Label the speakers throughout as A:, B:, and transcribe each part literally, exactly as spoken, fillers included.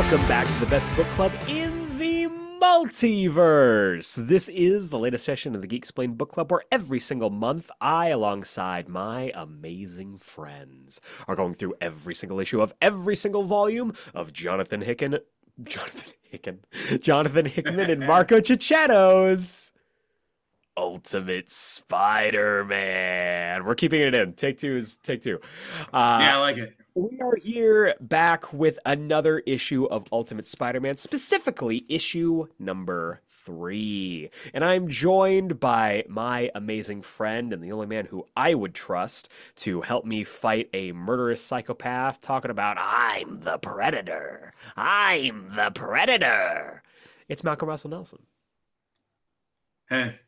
A: Welcome back to the best book club in the multiverse. This is the latest session of the Geek Explained Book Club, where every single month I, alongside my amazing friends, are going through every single issue of every single volume of Jonathan Hicken, Jonathan Hicken, Jonathan Hickman and Marco Cicchetto's Ultimate Spider-Man. We're keeping it in. Take two is take two. Uh,
B: yeah, I like it.
A: We are here back with another issue of Ultimate Spider-Man, specifically issue number three. And I'm joined by my amazing friend and the only man who I would trust to help me fight a murderous psychopath, talking about I'm the Predator. I'm the Predator. It's Malcolm Russell Nelson.
B: Hey.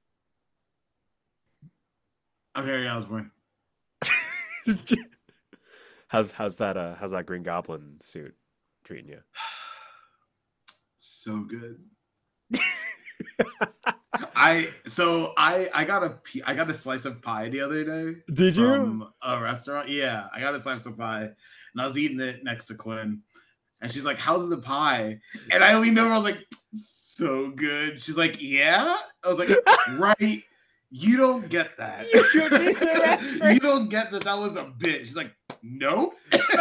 B: I'm Harry Osborn.
A: How's how's that uh how's that Green Goblin suit treating you?
B: So good. I so I I got a I got a slice of pie the other day.
A: Did you?
B: From a restaurant? Yeah, I got a slice of pie, and I was eating it next to Quinn, and she's like, "How's the pie?" And I leaned over. I was like, "So good." She's like, "Yeah." I was like, "Right." You don't get that.
A: You,
B: you don't get that that was a bit. She's like, no.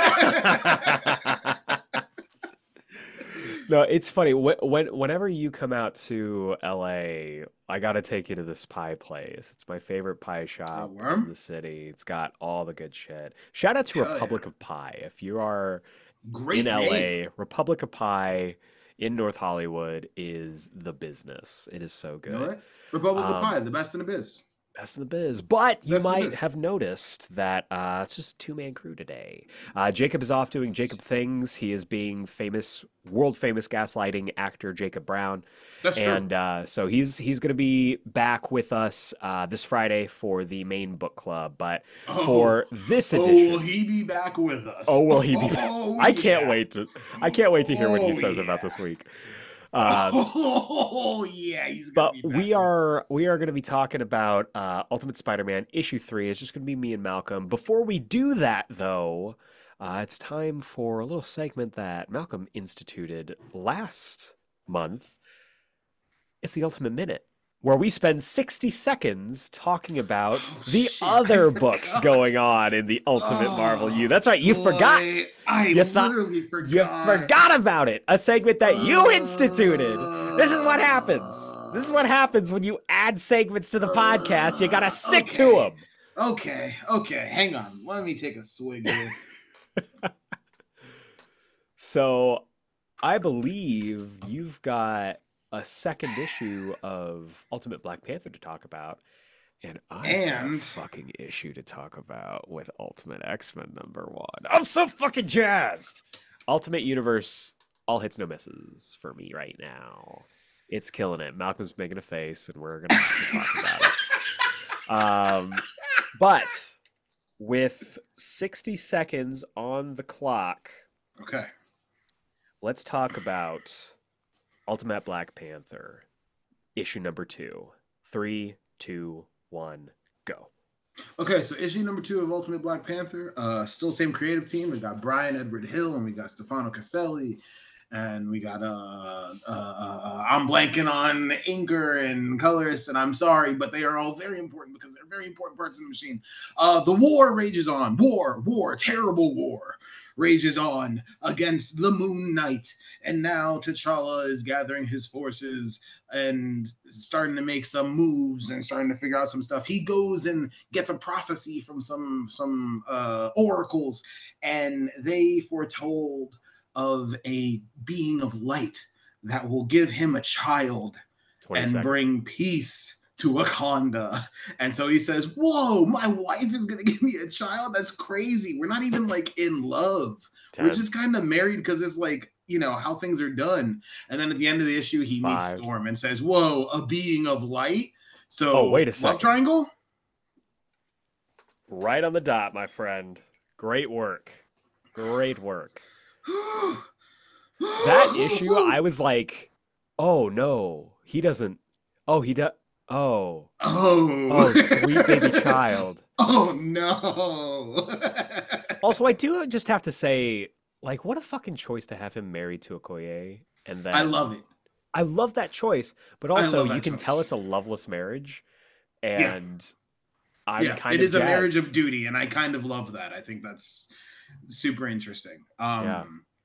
A: No, it's funny. When, whenever you come out to L A, I got to take you to this pie place. It's my favorite pie shop in the city. It's got all the good shit. Shout out to Hell Republic yeah. of Pie. If you are Great in name. L A, Republic of Pie in North Hollywood is the business. It is so good.
B: You know what? Republic um, of Pie, the best in the biz.
A: Best in the biz. But you best might have noticed that uh, it's just a two-man crew today. Uh, Jacob is off doing Jacob things. He is being famous, world-famous gaslighting actor Jacob Brown.
B: That's
A: and,
B: true.
A: And uh, so he's he's going to be back with us uh, this Friday for the main book club. But oh, for this edition,
B: oh, will he be back with us?
A: Oh, will he be? Back? Oh, I can't yeah. wait to. I can't wait to hear oh, what he says yeah. about this week.
B: Uh, oh yeah, he's
A: but we are we are going to be talking about uh, Ultimate Spider-Man issue three. It's just going to be me and Malcolm. Before we do that, though, uh, it's time for a little segment that Malcolm instituted last month. It's the Ultimate Minute, where we spend sixty seconds talking about oh, the shit. other books going on in the Ultimate oh, Marvel U. That's right, you boy, forgot.
B: I
A: you
B: literally forgot.
A: You forgot about it. A segment that you instituted. This is what happens. This is what happens when you add segments to the podcast. You gotta stick
B: okay.
A: to them.
B: Okay, okay, hang on. Let me take a swig here.
A: So, I believe you've got a second issue of Ultimate Black Panther to talk about, and I have a fucking issue to talk about with Ultimate X-Men number one. I'm so fucking jazzed. Ultimate Universe, all hits, no misses for me right now. It's killing it. Malcolm's making a face, and we're gonna have to talk about it. Um, but with sixty seconds on the clock,
B: okay,
A: let's talk about Ultimate Black Panther, issue number two. Three, two, one, go.
B: Okay, so issue number two of Ultimate Black Panther. Uh, still same creative team. We got Brian Edward Hill, and we got Stefano Caselli, and we got uh, uh, uh I'm blanking on inker and colorist, and I'm sorry, but they are all very important because they're very important parts of the machine. Uh, the war rages on. War, war, terrible war rages on against the Moon Knight, and now T'Challa is gathering his forces and starting to make some moves and starting to figure out some stuff. He goes and gets a prophecy from some some uh, oracles, and they foretold of a being of light that will give him a child and seconds. Bring peace to Wakanda. And so he says, whoa, my wife is going to give me a child? That's crazy. We're not even like in love. Ten. We're just kind of married because it's like, you know, how things are done. And then at the end of the issue, he Five. meets Storm and says, whoa, a being of light? So,
A: oh, wait a second.
B: Love triangle?
A: Right on the dot, my friend. Great work. Great work. That issue, I was like, oh, no, he doesn't. Oh, he does. Oh.
B: Oh.
A: Oh, sweet baby child.
B: Oh, no.
A: Also, I do just have to say, like what a fucking choice to have him married to Okoye, and then
B: I love it.
A: I love that choice, but also you can
B: choice.
A: tell it's a loveless marriage, and
B: yeah.
A: I'm
B: yeah,
A: kind
B: it
A: of
B: is
A: jazzed.
B: a marriage of duty, and I kind of love that. I think that's super interesting. Um,
A: yeah.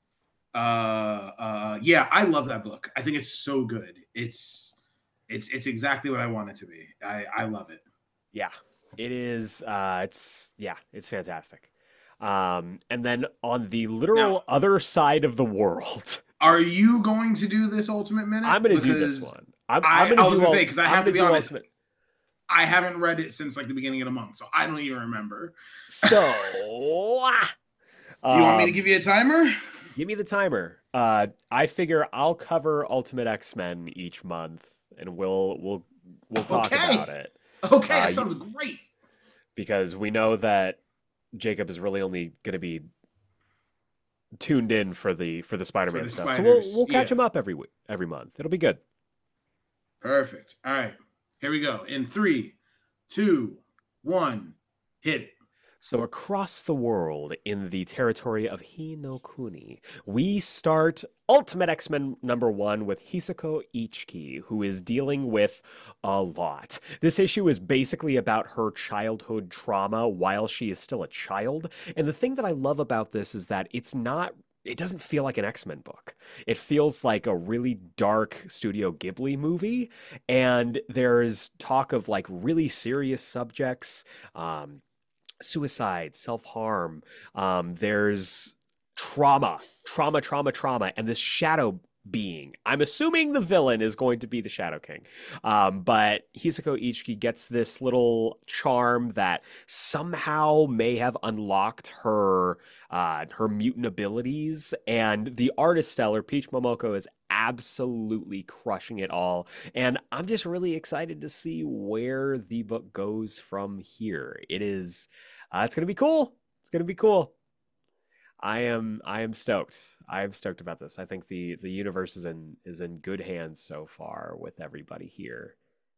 B: Uh, uh, yeah, I love that book. I think it's so good. It's it's it's exactly what I want it to be. I I love it.
A: Yeah, it is. Uh, it's yeah, it's fantastic. Um, and then on the literal now, other side of the world,
B: are you going to do this Ultimate Minute?
A: I'm going to do this one. I'm, I'm
B: I,
A: I
B: was going to say because I
A: I'm
B: have to be honest.
A: Ultimate.
B: I haven't read it since like the beginning of the month, so I don't even remember.
A: So,
B: you um, want me to give you a timer?
A: Give me the timer. Uh, I figure I'll cover Ultimate X-Men each month, and we'll we'll we'll talk
B: okay.
A: about it.
B: Okay, uh, that sounds great.
A: Because we know that Jacob is really only going to be tuned in for the for the Spider-Man for the stuff, spiders. so we'll we'll catch yeah. him up every week, every month. It'll be good.
B: Perfect. All right, here we go. In three, two, one, hit it.
A: So across the world in the territory of Hinokuni, we start Ultimate X-Men number one with Hisako Ichiki, who is dealing with a lot. This issue is basically about her childhood trauma while she is still a child. And the thing that I love about this is that it's not it doesn't feel like an X-Men book. It feels like a really dark Studio Ghibli movie. And there's talk of like really serious subjects, um, suicide, self-harm. Um, there's trauma, trauma, trauma, trauma, and this shadow being. I'm assuming the villain is going to be the Shadow King. Um, but Hisako Ichiki gets this little charm that somehow may have unlocked her uh, her mutant abilities. And the artist stellar, Peach Momoko, is absolutely crushing it all. And I'm just really excited to see where the book goes from here. It is, uh, it's going to be cool. It's going to be cool. I am I am stoked. I am stoked about this. I think the the universe is in is in good hands so far with everybody here.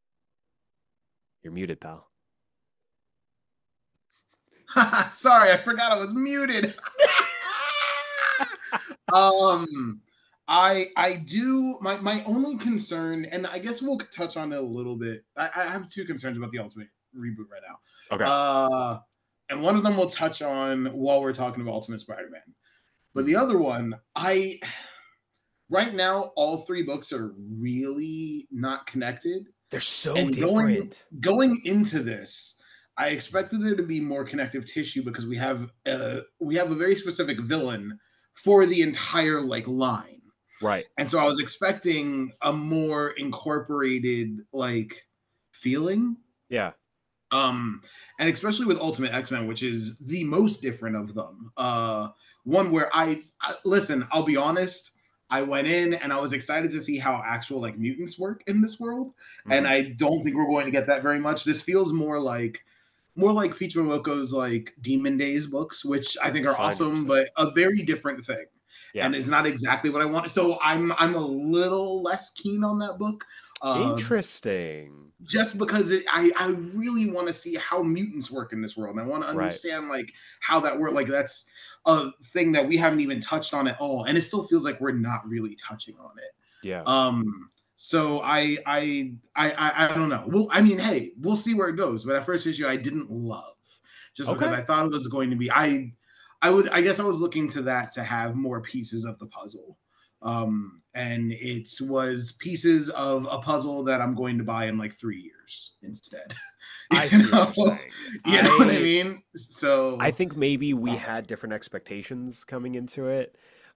A: You're muted, pal.
B: Sorry, I forgot I was muted. um I I do my my only concern, and I guess we'll touch on it a little bit. I, I have two concerns about the Ultimate reboot right now.
A: Okay.
B: Uh And one of them we'll touch on while we're talking about Ultimate Spider-Man. But the other one, I right now, all three books are really not connected.
A: They're so
B: and
A: different.
B: Going, going into this, I expected there to be more connective tissue because we have uh, we have a very specific villain for the entire like line.
A: Right.
B: And so I was expecting a more incorporated like feeling.
A: Yeah.
B: Um, and especially with Ultimate X-Men, which is the most different of them. Uh, one where I, I listen, I'll be honest, I went in and I was excited to see how actual like mutants work in this world. Mm-hmm. And I don't think we're going to get that very much. This feels more like more like Peach Momoko's like Demon Days books, which I think are awesome, but a very different thing. Yeah. And it's not exactly what I want. So I'm I'm a little less keen on that book.
A: Uh, Interesting.
B: Just because it, I, I really want to see how mutants work in this world. And I want to understand right. like how that works. Like that's a thing that we haven't even touched on at all. And it still feels like we're not really touching on it.
A: Yeah.
B: Um. So I I I I, I don't know. Well, I mean, hey, we'll see where it goes. But that first issue I didn't love, just okay. because I thought it was going to be. I I would I guess I was looking to that to have more pieces of the puzzle. Um, and it was pieces of a puzzle that I'm going to buy in like three years instead.
A: I see what you're saying.
B: You know I, what I mean? So
A: I think maybe we had different expectations coming into it.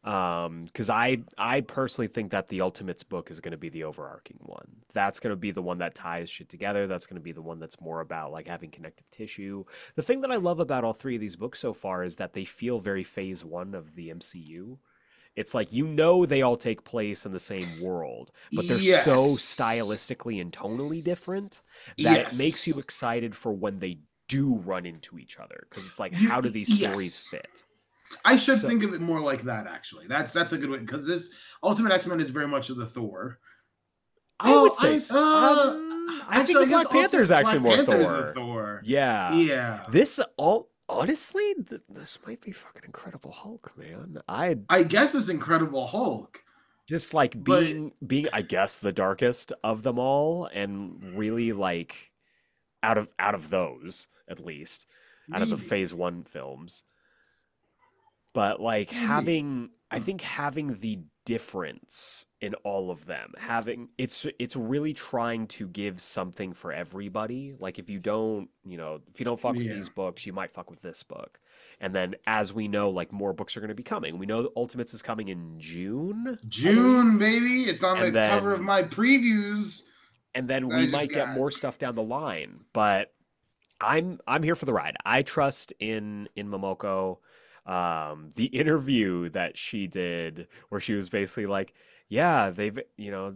A: Um, because I I personally think that the Ultimates book is going to be the overarching one. That's going to be the one that ties shit together. That's going to be the one that's more about like having connective tissue. The thing that I love about all three of these books so far is that they feel very phase one of the M C U. It's like, you know, they all take place in the same world, but they're yes. so stylistically and tonally different that yes. it makes you excited for when they do run into each other. Because it's like, how do these yes. stories fit?
B: I should so, think of it more like that, actually. That's that's a good way, because this Ultimate X-Men is very much of the Thor.
A: I well, would say I, uh, um, I actually, think the Black Panther is actually Black more Thor.
B: The Thor.
A: Yeah.
B: Yeah.
A: This all Honestly, th- this might be fucking Incredible Hulk, man. I
B: I guess it's Incredible Hulk,
A: just like
B: but
A: being being I guess the darkest of them all, and really like out of out of those at least, out of the
B: maybe,
A: Phase One films. But like
B: maybe.
A: having, I
B: Hmm.
A: think having the difference in all of them, having it's it's really trying to give something for everybody. Like if you don't, you know, if you don't fuck with
B: Yeah.
A: these books, you might fuck with this book. And then as we know, like more books are going to be coming. We know Ultimates is coming in June, I
B: June,
A: believe.
B: baby. It's on
A: And
B: the cover of
A: then
B: my previews
A: and then
B: that
A: we
B: I just
A: might get
B: got.
A: more stuff down the line. But I'm I'm here for the ride. I trust in in Momoko. Um, the interview that she did, where she was basically like, "Yeah, they've you know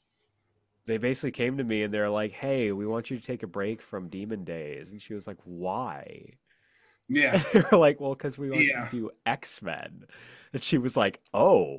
A: they basically came to me and they're like, hey, we want you to take a break from Demon Days," and she was like, "Why?"
B: Yeah.
A: And they were like, "Well, because we want you to
B: Yeah.
A: do X Men," and she was like, "Oh."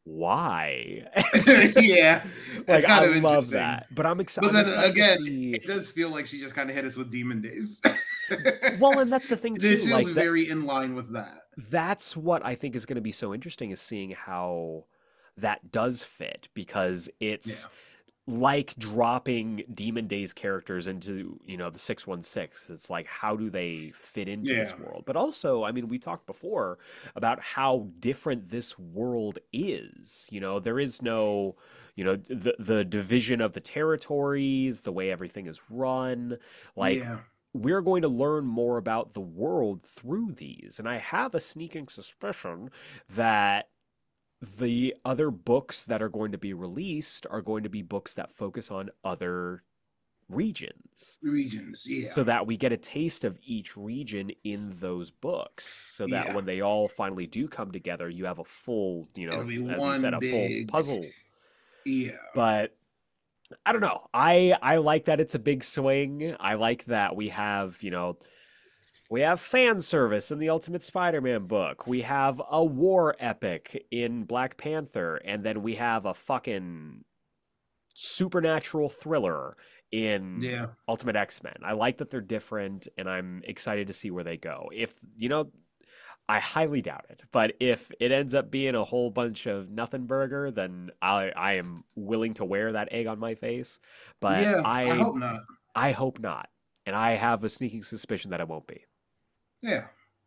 A: Why?
B: Yeah. That's
A: Like I
B: kind of
A: love
B: interesting.
A: that, but I'm excited.
B: But
A: I'm
B: then
A: excited to
B: again,
A: see.
B: it does feel like she just kind of hit us with Demon Days.
A: Well, and that's the thing
B: This
A: too.
B: feels
A: Like that.
B: very in line with that.
A: That's what I think is going to be so interesting is seeing how that does fit because it's
B: Yeah.
A: like dropping Demon Days characters into, you know, the six one six. It's like how do they fit into
B: Yeah.
A: this world? But also, I mean, we talked before about how different this world is. You know, there is no, you know, the the division of the territories, the way everything is run, like
B: Yeah.
A: we're going to learn more about the world through these. And I have a sneaking suspicion that the other books that are going to be released are going to be books that focus on other regions
B: Regions. Yeah.
A: so that we get a taste of each region in those books so that
B: Yeah.
A: when they all finally do come together you have a full, you
B: It'll
A: know,
B: be
A: as you said,
B: one
A: a full
B: big.
A: puzzle.
B: Yeah.
A: But I don't know. I I like that it's a big swing. I like that we have, you know, we have fan service in the Ultimate Spider-Man book. We have a war epic in Black Panther, and then we have a fucking supernatural thriller in
B: Yeah.
A: Ultimate X-Men. I like that they're different, and I'm excited to see where they go. If, you know, I highly doubt it, but if it ends up being a whole bunch of nothing burger, then I I am willing to wear that egg on my face. But
B: Yeah. I
A: I
B: hope not.
A: I hope not. And I have a sneaking suspicion that it won't be.
B: Yeah.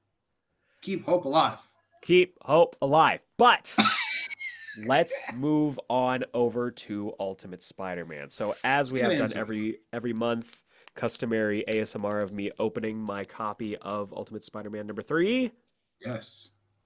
B: Keep hope alive.
A: Keep hope alive. But let's move on over to Ultimate Spider-Man. So as
B: Let's
A: we
B: get
A: have done
B: into it.
A: every every month, customary A S M R of me opening my copy of Ultimate Spider-Man number three.
B: Yes.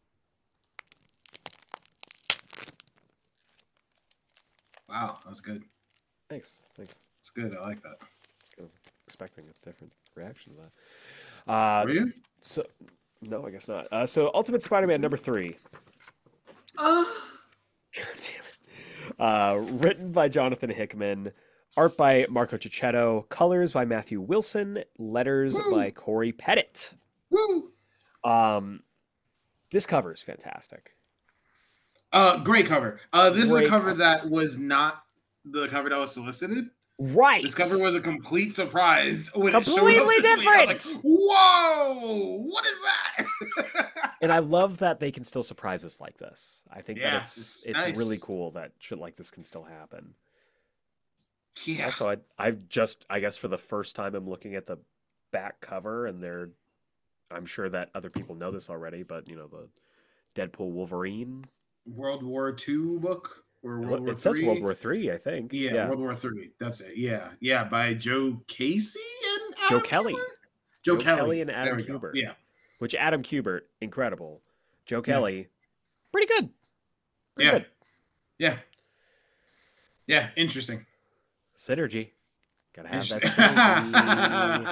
B: Wow. That's good.
A: Thanks. Thanks.
B: That's good. I like that.
A: I was expecting a different reaction to that. Uh
B: Were you?
A: so no, I guess not. Uh so Ultimate Spider-Man number three.
B: Uh,
A: God damn it. Uh written by Jonathan Hickman. Art by Marco Cicchetto, colors by Matthew Wilson, letters by
B: woo.
A: Corey Pettit.
B: Woo.
A: Um, this cover is fantastic.
B: Uh, great cover. Uh, this is a
A: Great
B: cover
A: cover.
B: that was not the cover that was solicited. This cover
A: Right.
B: was a complete surprise when it showed up
A: Completely
B: this week. I was like,
A: different.
B: "Whoa, what is that?"
A: And I love that they can still surprise us like this. I think that
B: Yeah,
A: it's
B: it's
A: it's really
B: nice.
A: cool that shit like this can still happen.
B: Yeah,
A: Also, I I've just I guess for the first time I'm looking at the back cover and they're I'm sure that other people know this already, but you know the Deadpool Wolverine.
B: World War Two book or
A: It,
B: World
A: lo-
B: War
A: it says World
B: Three.
A: War Three, I think.
B: Yeah,
A: Yeah,
B: World War Three. That's it. Yeah, yeah, by Joe Casey and
A: Joe
B: Adam
A: Kelly,
B: Kubert. Joe
A: Joe Kelly
B: Kelly.
A: and
B: There
A: Adam
B: we go.
A: Kubert.
B: Yeah,
A: Which Adam Kubert, incredible. Joe
B: yeah,
A: Kelly, pretty good. Pretty
B: yeah,
A: good.
B: yeah, yeah. Interesting.
A: Synergy. Gotta have that
B: Interesting.
A: synergy.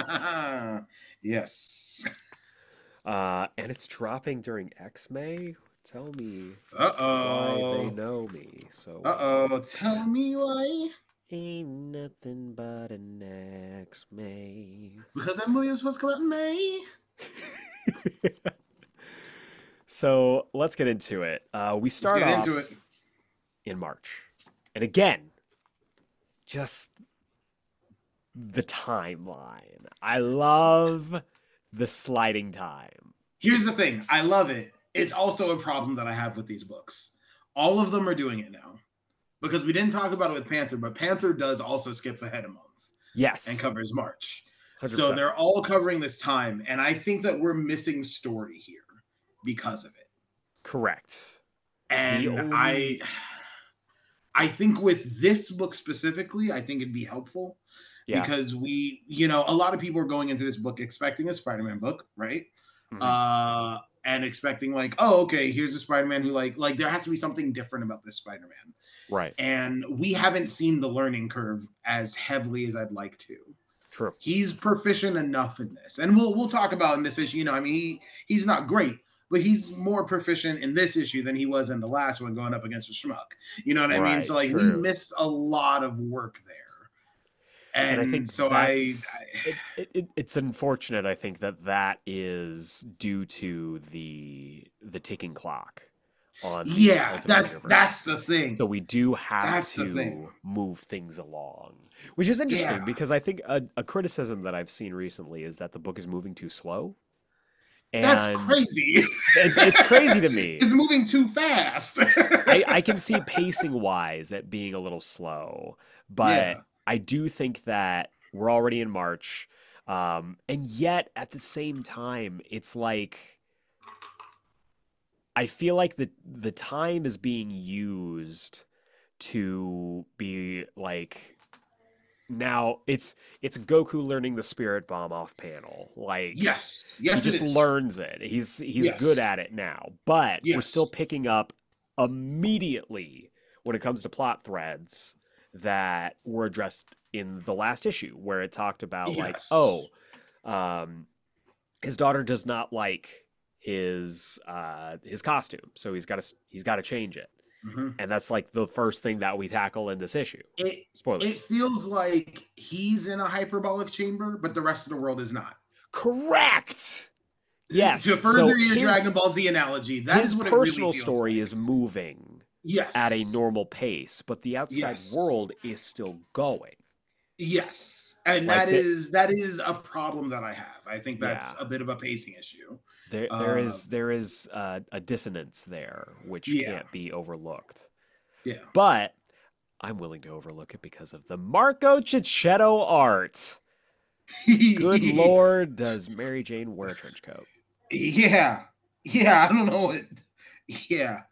B: Yes.
A: Uh, and it's dropping during X-May. Tell me
B: Uh
A: why they
B: oh.
A: know me so
B: Uh
A: well.
B: oh. Tell me why.
A: Ain't nothing but an X-May.
B: Because that movie was supposed to come out in May.
A: So let's get into it. Uh, we
B: Let's
A: start
B: get into it.
A: off in March. And again, just the timeline. I love the sliding time.
B: Here's the thing. I love it. It's also a problem that I have with these books. All of them are doing it now. Because we didn't talk about it with Panther, but Panther does also skip ahead a month.
A: Yes.
B: And covers March.
A: one hundred percent.
B: So they're all covering this time. And I think that we're missing story here because of it.
A: Correct.
B: And only... I I think with this book specifically, I think it'd be helpful. Yeah. Because we, you know, a lot of people are going into this book expecting a Spider-Man book, right? Mm-hmm. Uh, and expecting like, oh, okay, here's a Spider-Man who like, like there has to be something different about this Spider-Man.
A: Right.
B: And we haven't seen the learning curve as heavily as I'd like to.
A: True.
B: He's proficient enough in this. And we'll we'll talk about in this issue, you know, I mean, he, he's not great, but he's more proficient in this issue than he was in the last one going up against a schmuck. You know what I right, mean? So like true. we missed a lot of work there. And, and I think so I, I
A: it, it, it's unfortunate I think that that is due to the the ticking clock on
B: yeah that's universe. That's the thing.
A: So we do have that's to move things along, which is interesting yeah. because I think a, a criticism that I've seen recently is that the book is moving too slow.
B: And that's crazy.
A: It, it's crazy to me.
B: It's moving too fast.
A: I, I can see pacing wise it being a little slow, but yeah. I do think that we're already in March, um, and yet at the same time, it's like I feel like the the time is being used to be like now it's it's Goku learning the Spirit Bomb off panel. Like
B: yes, yes,
A: he just learns it. He's he's yes. good at it now, but yes. we're still picking up immediately when it comes to plot threads that were addressed in the last issue where it talked about yes. like, oh, um, his daughter does not like his uh, his costume, so he's got to he's got to change it, mm-hmm. and that's like the first thing that we tackle in this issue.
B: It,
A: Spoilers.
B: It feels like he's in a hyperbolic chamber, but the rest of the world is not.
A: Correct. Yes.
B: To further so your his, Dragon Ball Z analogy, that
A: his
B: is what
A: personal
B: it really feels
A: story
B: like.
A: is moving.
B: Yes.
A: At a normal pace, but the outside yes. world is still going.
B: Yes. And like that the, is that is a problem that I have. I think that's yeah. a bit of a pacing issue.
A: There there uh, is there is uh, a dissonance there which yeah. can't be overlooked.
B: Yeah.
A: But I'm willing to overlook it because of the Marco Cicchetto art. Good Lord, does Mary Jane wear a trench coat?
B: Yeah. Yeah, I don't know what. Yeah.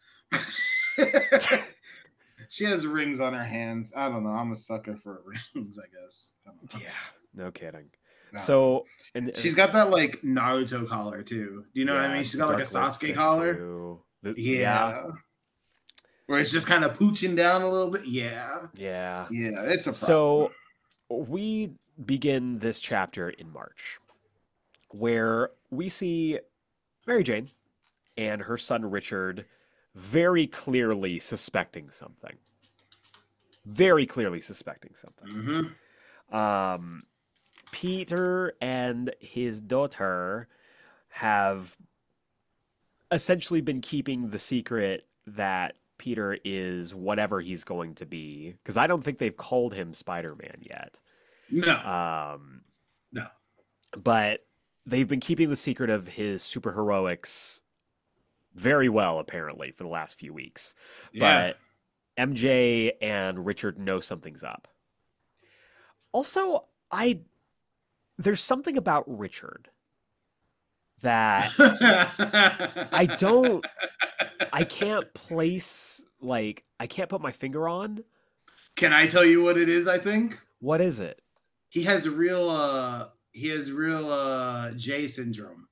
B: She has rings on her hands. I don't know. I'm a sucker for rings, I guess. I
A: yeah, no kidding. No. So, and, and
B: she's got that like Naruto collar too. Do you know yeah, what I mean? She's got like a Sasuke collar. The, yeah. yeah. Where it's just kind of pooching down a little bit. Yeah.
A: Yeah.
B: Yeah, it's a problem.
A: So we begin this chapter in March where we see Mary Jane and her son Richard very clearly suspecting something. Very clearly suspecting something.
B: Mm-hmm.
A: Um, Peter and his daughter have essentially been keeping the secret that Peter is whatever he's going to be. Because I don't think they've called him Spider-Man yet.
B: No.
A: Um,
B: no.
A: But they've been keeping the secret of his superheroics very well, apparently, for the last few weeks.
B: Yeah.
A: But M J and Richard know something's up. Also, I there's something about Richard that I don't I can't place, like, I can't put my finger on.
B: Can I tell you what it is, I think?
A: What is it?
B: He has real uh he has real uh J syndrome.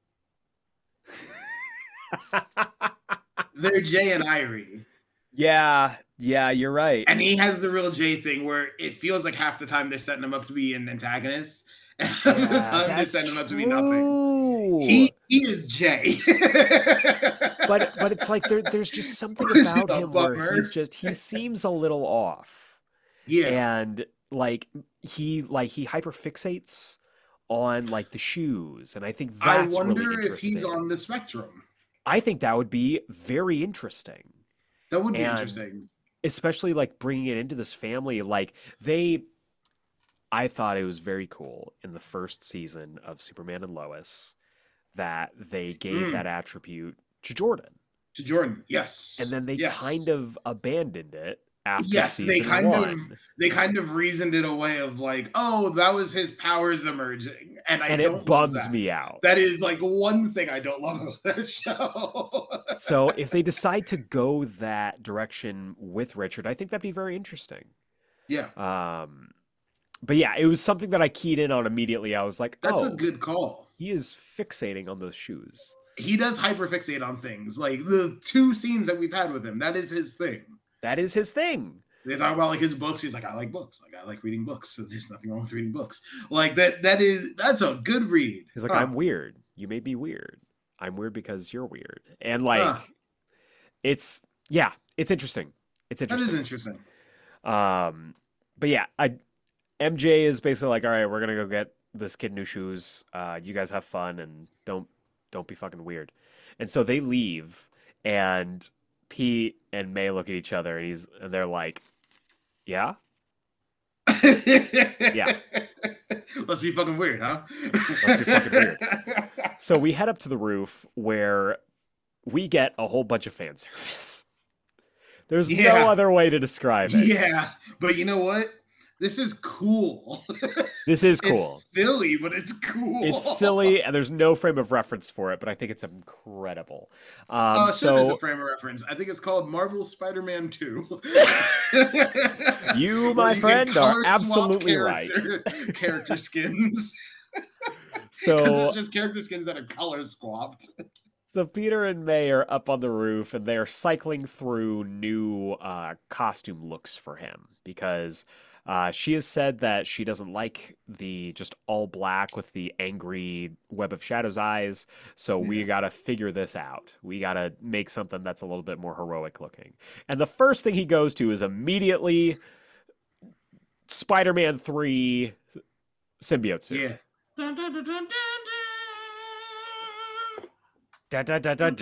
B: They're Jay and Irie.
A: Yeah, yeah, you're right.
B: And he has the real Jay thing where it feels like half the time they're setting him up to be an antagonist, and half
A: yeah,
B: the time they're setting him up to be nothing. He he is Jay.
A: but but it's like there, there's just something about him where he's just he seems a little off.
B: Yeah,
A: and like he like he hyperfixates on like the shoes, and I think that's
B: I wonder
A: really
B: if he's on the spectrum.
A: I think that would be very interesting.
B: That would be
A: and
B: interesting.
A: Especially like bringing it into this family. Like they, I thought it was very cool in the first season of Superman and Lois that they gave
B: Mm,
A: that attribute to Jordan.
B: to Jordan, yes,
A: And then they kind
B: yes,
A: of abandoned it after
B: yes. They
A: season
B: kind of
A: one.
B: they kind of reasoned it away of like, oh, that was his powers emerging, and I
A: And it
B: don't love
A: bums
B: that.
A: me out.
B: That is like one thing I don't love about that show.
A: So if they decide to go that direction with Richard, I think that'd be very interesting.
B: Yeah,
A: Um, but yeah, it was something that I keyed in on immediately. I was like,
B: that's a
A: oh,
B: good call.
A: he is fixating on those shoes.
B: He does hyperfixate on things. Like the two scenes that we've had with him, that is his thing.
A: That is his thing.
B: They talk about like his books. He's like, I like books. Like I like reading books. So there's nothing wrong with reading books. Like that. That is that's a good read.
A: He's like,
B: huh.
A: I'm weird. You may be weird. I'm weird because you're weird. And like,
B: Huh.
A: it's yeah, it's interesting. It's
B: That
A: interesting.
B: is interesting.
A: Um, but yeah, I M J is basically like, all right, we're gonna go get this kid new shoes. Uh, you guys have fun and don't don't be fucking weird. And so they leave, and Pete and May look at each other, and he's and they're like, yeah,
B: yeah. Let's be fucking weird, huh?
A: Let's be fucking weird. So we head up to the roof where we get a whole bunch of fan service. There's
B: Yeah.
A: no other way to describe it.
B: Yeah, but you know what? This is cool.
A: This is cool.
B: It's silly, but it's cool.
A: It's silly, and there's no frame of reference for it, but I think it's incredible. Um,
B: Uh, so there's
A: so
B: a frame of reference. I think it's called Marvel Spider-Man two.
A: you,
B: Where
A: my
B: can
A: friend, are
B: color swap
A: absolutely right.
B: character, character skins. Because
A: So,
B: it's just character skins that are color swapped.
A: so Peter and May are up on the roof, and they're cycling through new uh, costume looks for him because uh, she has said that she doesn't like the just all black with the angry Web of Shadows eyes. So we
B: Yeah.
A: gotta figure this out. We gotta make something that's a little bit more heroic looking. And the first thing he goes to is immediately Spider-Man three symbiote suit.
B: Yeah. Dun, dun, dun, dun, dun,
A: Da, da, da, da,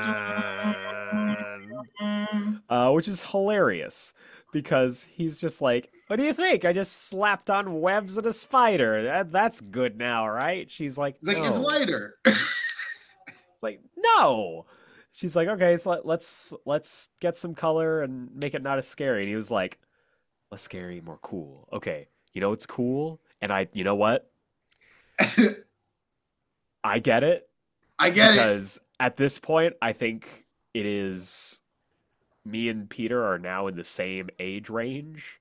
A: da. Uh, which is hilarious because he's just like, what do you think? I just slapped on webs and a spider. That, that's good now, right? She's like,
B: It's like,
A: no.
B: it's lighter.
A: It's like, no. She's like, okay, so let, let's let's get some color and make it not as scary. And he was like, less scary, more cool. Okay, you know what's cool? And I, you know what? I get it.
B: I get
A: because at this point, I think it is me and Peter are now in the same age range.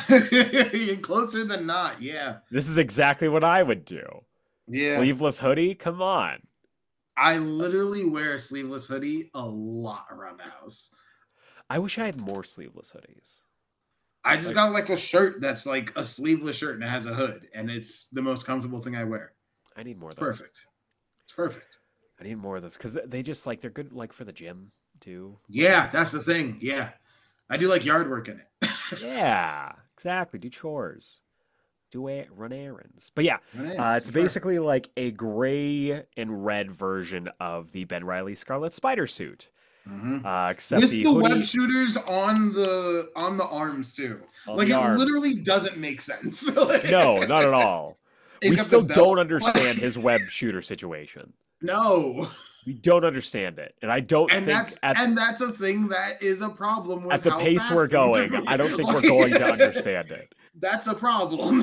B: it. Closer than not, yeah.
A: This is exactly what I would do.
B: Yeah.
A: Sleeveless hoodie? Come on.
B: I literally wear a sleeveless hoodie a lot around the house.
A: I wish I had more sleeveless hoodies.
B: I just
A: Like-
B: got like a shirt that's like a sleeveless shirt and it has a hood, and it's the most comfortable thing I wear.
A: I need more of
B: It's
A: those.
B: perfect. It's perfect.
A: I need more of those because they just like they're good like for the gym too.
B: Yeah, that's the thing. Yeah. I do like yard work in it.
A: Yeah, exactly. Do chores. Do a- run errands. But yeah,
B: Right,
A: uh, it's
B: perfect.
A: basically like a gray and red version of the Ben Reilly Scarlet Spider suit.
B: Mhm.
A: Uh, except
B: With
A: the,
B: the,
A: hoodie
B: web shooters on the on the arms too.
A: on
B: Like
A: the
B: it
A: arms.
B: literally doesn't make sense. Like-
A: No, not at all.
B: He's
A: We
B: got the
A: still
B: belt.
A: don't understand his web shooter situation.
B: No.
A: We don't understand it, and I don't
B: And
A: think
B: that's
A: at,
B: and that's a thing that is a problem with
A: at the
B: how
A: pace
B: fast
A: we're
B: things are
A: going.
B: moving.
A: I don't think we're
B: Like-
A: going to understand it.
B: That's a problem.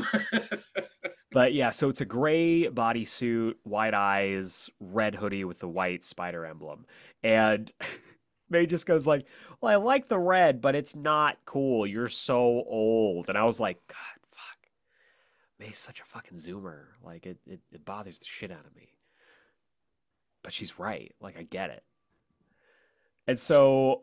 A: But yeah, so it's a gray bodysuit, white eyes, red hoodie with the white spider emblem, and May just goes like, "Well, I like the red, but it's not cool. You're so old." And I was like, "God, fuck, May's such a fucking zoomer. Like it, it, it bothers the shit out of me." But she's right. Like I get it. And so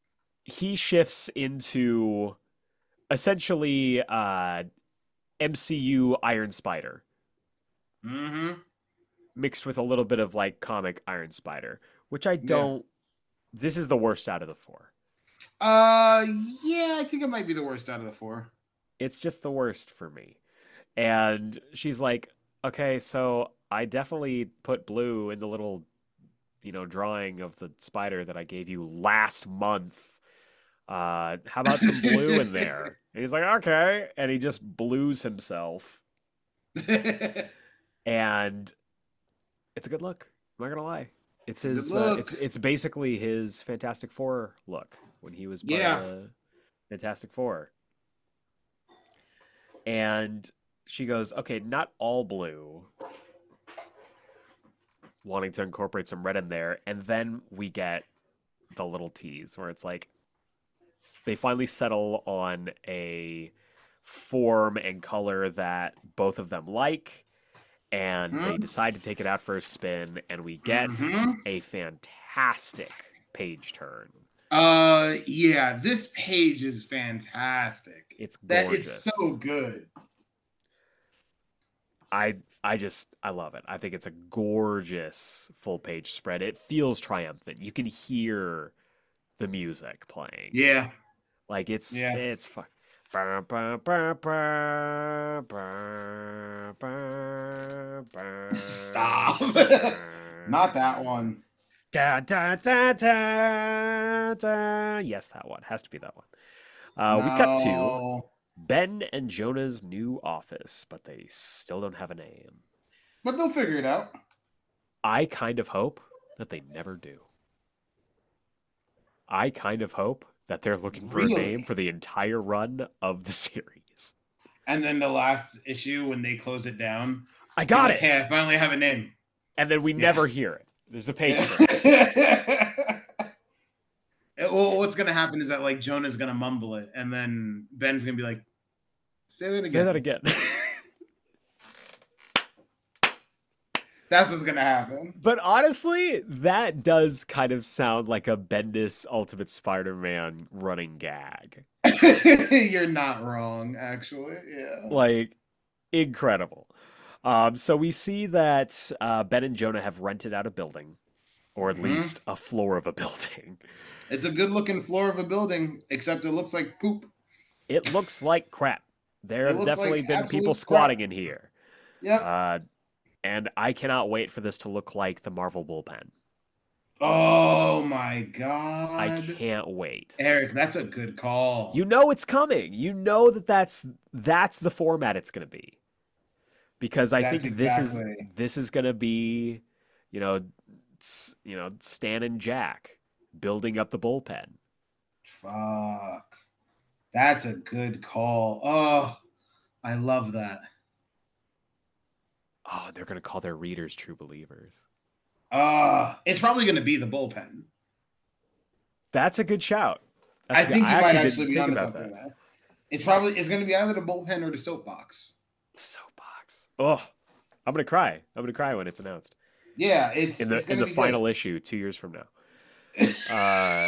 A: he shifts into essentially uh, M C U Iron Spider
B: hmm
A: mixed with a little bit of like comic Iron Spider, which I don't. This is the worst out of the four.
B: Uh, yeah, I think it might be the worst out of the four.
A: It's just the worst for me. And she's like, okay, so I definitely put blue in the little, you know, drawing of the spider that I gave you last month. Uh, how about some blue in there? And he's like, okay. And he just blues himself And it's a good look. I'm not gonna lie. It's his. Uh, it's it's basically his Fantastic Four look when he was part yeah. of the Fantastic Four. And she goes, "Okay, not all blue." Wanting to incorporate some red in there, and then we get the little tease where it's like they finally settle on a form and color that both of them like, and mm-hmm. they decide to take it out for a spin, and we get mm-hmm. a fantastic page turn.
B: Uh, yeah, this page is fantastic.
A: It's gorgeous.
B: That it's so good.
A: I I just I love it. I think it's a gorgeous full page spread. It feels triumphant. You can hear the music playing.
B: Yeah,
A: like it's yeah. it's fun.
B: Stop. Not that one.
A: Da, da, da, da, da. Yes, that one. Has to be that one. Uh, no. We cut to Ben and Jonah's new office, but they still don't have a name.
B: But they'll figure it out.
A: I kind of hope that they never do. I kind of hope that they're looking for really? a name for the entire run of the series.
B: And then the last issue, when they close it down,
A: I got
B: like,
A: it.
B: Hey, I finally have a name.
A: And then we yeah. never hear it. There's a page.
B: Yeah. Well, what's gonna happen is that like Jonah's gonna mumble it, and then Ben's gonna be like, "Say that again."
A: Say that again.
B: That's what's gonna happen.
A: But honestly, that does kind of sound like a Bendis Ultimate Spider-Man running gag.
B: You're not wrong, actually. Yeah.
A: Like, incredible. Um, so we see that uh, Ben and Jonah have rented out a building, or at mm-hmm. least a floor of a building.
B: It's a good-looking floor of a building, except it looks like poop.
A: It looks like crap. There have definitely like been people squatting crap. in here.
B: Yeah.
A: Uh, and I cannot wait for this to look like the Marvel bullpen.
B: Oh my god!
A: I can't wait,
B: Eric. That's a good call.
A: You know it's coming. You know that that's that's the format it's going to be. Because I That's think exactly. this is this is gonna be, you know, you know, Stan and Jack building up the bullpen.
B: Fuck, that's a good call. Oh, I love that.
A: Oh, they're gonna call their readers true believers.
B: Uh it's probably gonna be the bullpen.
A: That's a good shout. That's
B: I
A: good.
B: think you
A: I
B: might
A: actually,
B: actually be onto something there. It's probably it's gonna be either the bullpen or the soapbox.
A: Soapbox. Oh, I'm gonna cry. I'm gonna cry when it's announced.
B: Yeah, it's
A: in the
B: it's
A: in the final
B: good.
A: issue two years from now. Uh,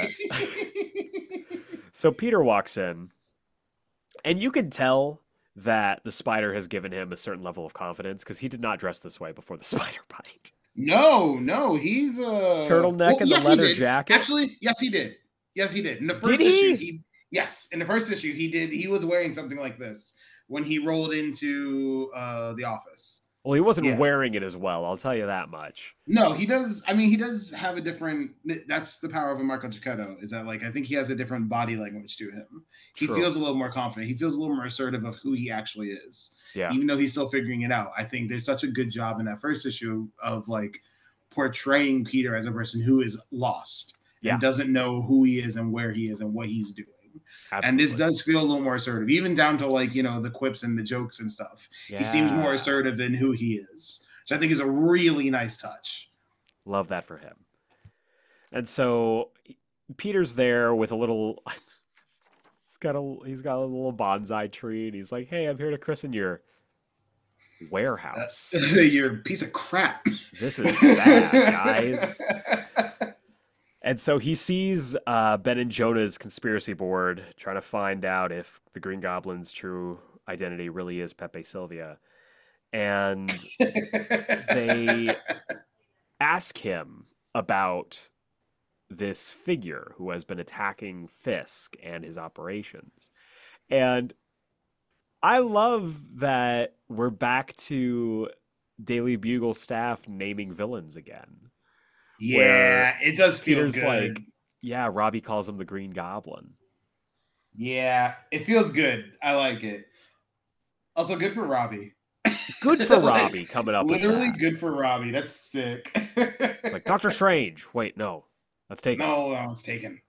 A: so Peter walks in, and you can tell that the spider has given him a certain level of confidence because he did not dress this way before the spider bite.
B: No, no, he's a
A: turtleneck well, and yes, the leather jacket.
B: Actually, yes, he did. Yes, he did. In the first
A: did he?
B: issue, he yes, in the first issue, he did. He was wearing something like this when he rolled into uh, the office.
A: Well, he wasn't yeah. wearing it as well. I'll tell you that much.
B: No, he does. I mean, he does have a different. That's the power of a Marco Checchetto. Is that like I think he has a different body language to him. He True. feels a little more confident. He feels a little more assertive of who he actually is.
A: Yeah.
B: Even though he's still figuring it out. I think there's such a good job in that first issue of like portraying Peter as a person who is lost
A: yeah.
B: and doesn't know who he is and where he is and what he's doing.
A: Absolutely.
B: And this does feel a little more assertive, even down to like, you know, the quips and the jokes and stuff. Yeah. He seems more assertive in who he is, which I think is a really nice touch.
A: Love that for him. And so Peter's there with a little, he's got a, he's got a little bonsai tree and he's like, hey, I'm here to christen your warehouse.
B: Uh, you're a piece of crap.
A: This is bad, guys. And so he sees uh, Ben and Jonah's conspiracy board trying to find out if the Green Goblin's true identity really is Pepe Silvia. And they ask him about this figure who has been attacking Fisk and his operations. And I love that we're back to Daily Bugle staff naming villains again.
B: Yeah, it does feel
A: Peter's
B: good.
A: Like, yeah, Robbie calls him the Green Goblin.
B: Yeah, it feels good. I like it. Also, good for Robbie.
A: Good for
B: like,
A: Robbie coming up
B: literally
A: with that.
B: Good for Robbie. That's sick.
A: It's like Doctor Strange. Wait, no. That's taken.
B: No, that one's taken.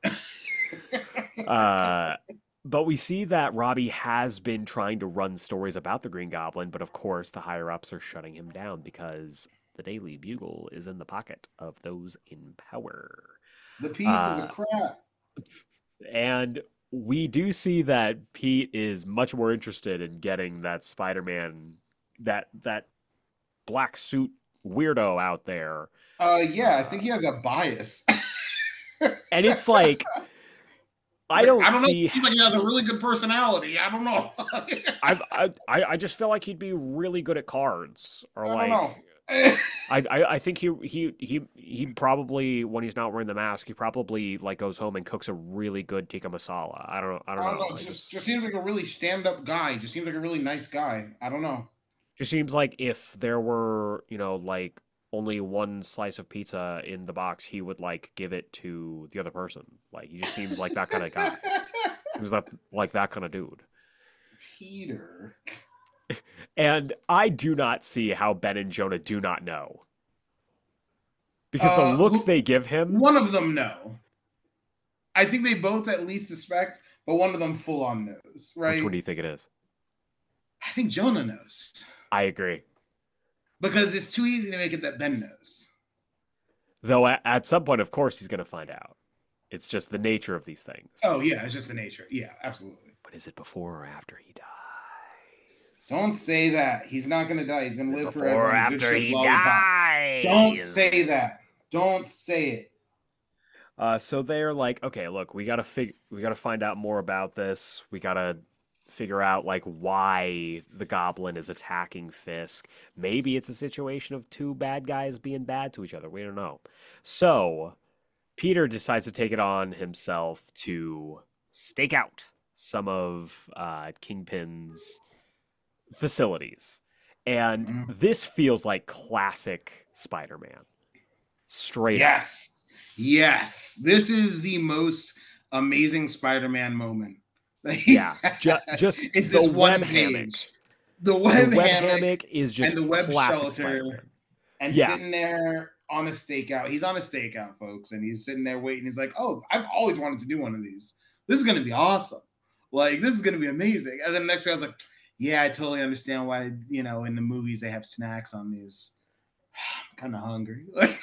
A: uh, but we see that Robbie has been trying to run stories about the Green Goblin, but of course the higher-ups are shutting him down because the Daily Bugle is in the pocket of those in power.
B: The piece
A: uh,
B: is a crap.
A: And we do see that Pete is much more interested in getting that Spider-Man, that that black suit weirdo out there.
B: Uh, yeah, uh, I think he has a bias.
A: And it's like, I don't,
B: I don't
A: see.
B: know. Seems like he has a really good personality. I don't know.
A: I, I I just feel like he'd be really good at cards, or
B: I
A: like.
B: Don't know.
A: I, I I think he he he he probably, when he's not wearing the mask, he probably like goes home and cooks a really good tikka masala. I don't know. I don't,
B: I don't
A: know.
B: know. Just, just just seems like a really stand-up guy. Just seems like a really nice guy. I don't know.
A: Just seems like if there were, you know, like only one slice of pizza in the box, he would like give it to the other person. Like he just seems like that kind of guy. He was that like that kind of dude.
B: Peter.
A: And I do not see how Ben and Jonah do not know. Because uh, the looks who, they give him...
B: One of them know. I think they both at least suspect, but one of them full on knows, right?
A: Which one do you think it is?
B: I think Jonah knows.
A: I agree.
B: Because it's too easy to make it that Ben knows.
A: Though at, at some point, of course, he's going to find out. It's just the nature of these things.
B: Oh, yeah, it's just the nature. Yeah, absolutely.
A: But is it before or after he dies?
B: Don't say that. He's not going to die. He's going to live
A: before
B: forever.
A: Before or after he dies?
B: Don't say that. Don't say it.
A: Uh, so they're like, okay, look, we gotta fig- we gotta find out more about this. We gotta figure out like why the Goblin is attacking Fisk. Maybe it's a situation of two bad guys being bad to each other. We don't know. So Peter decides to take it on himself to stake out some of uh, Kingpin's facilities. And mm. this feels like classic Spider-Man. Straight
B: yes.
A: up.
B: Yes. This is the most amazing Spider-Man moment.
A: Yeah. Just, just
B: it's
A: the
B: this
A: web
B: one
A: hammock.
B: The web,
A: the web
B: hammock,
A: hammock is just
B: and the web
A: classic
B: shelter
A: Spider-Man.
B: And
A: yeah.
B: sitting there on a stakeout. He's on a stakeout, folks. And he's sitting there waiting. He's like, oh, I've always wanted to do one of these. This is going to be awesome. Like, this is going to be amazing. And then the next guy was like, yeah, I totally understand why, you know, in the movies they have snacks on these. I'm kind of hungry.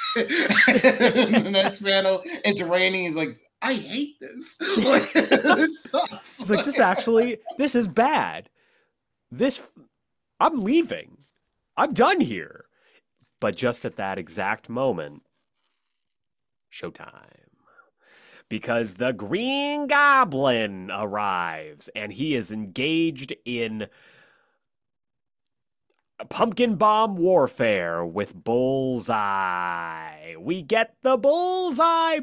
B: The next panel, it's raining. He's like, I hate this. Like, this sucks.
A: It's like, this actually, this is bad. This, I'm leaving. I'm done here. But just at that exact moment, showtime. Because the Green Goblin arrives, and he is engaged in pumpkin bomb warfare with Bullseye. We get the Bullseye,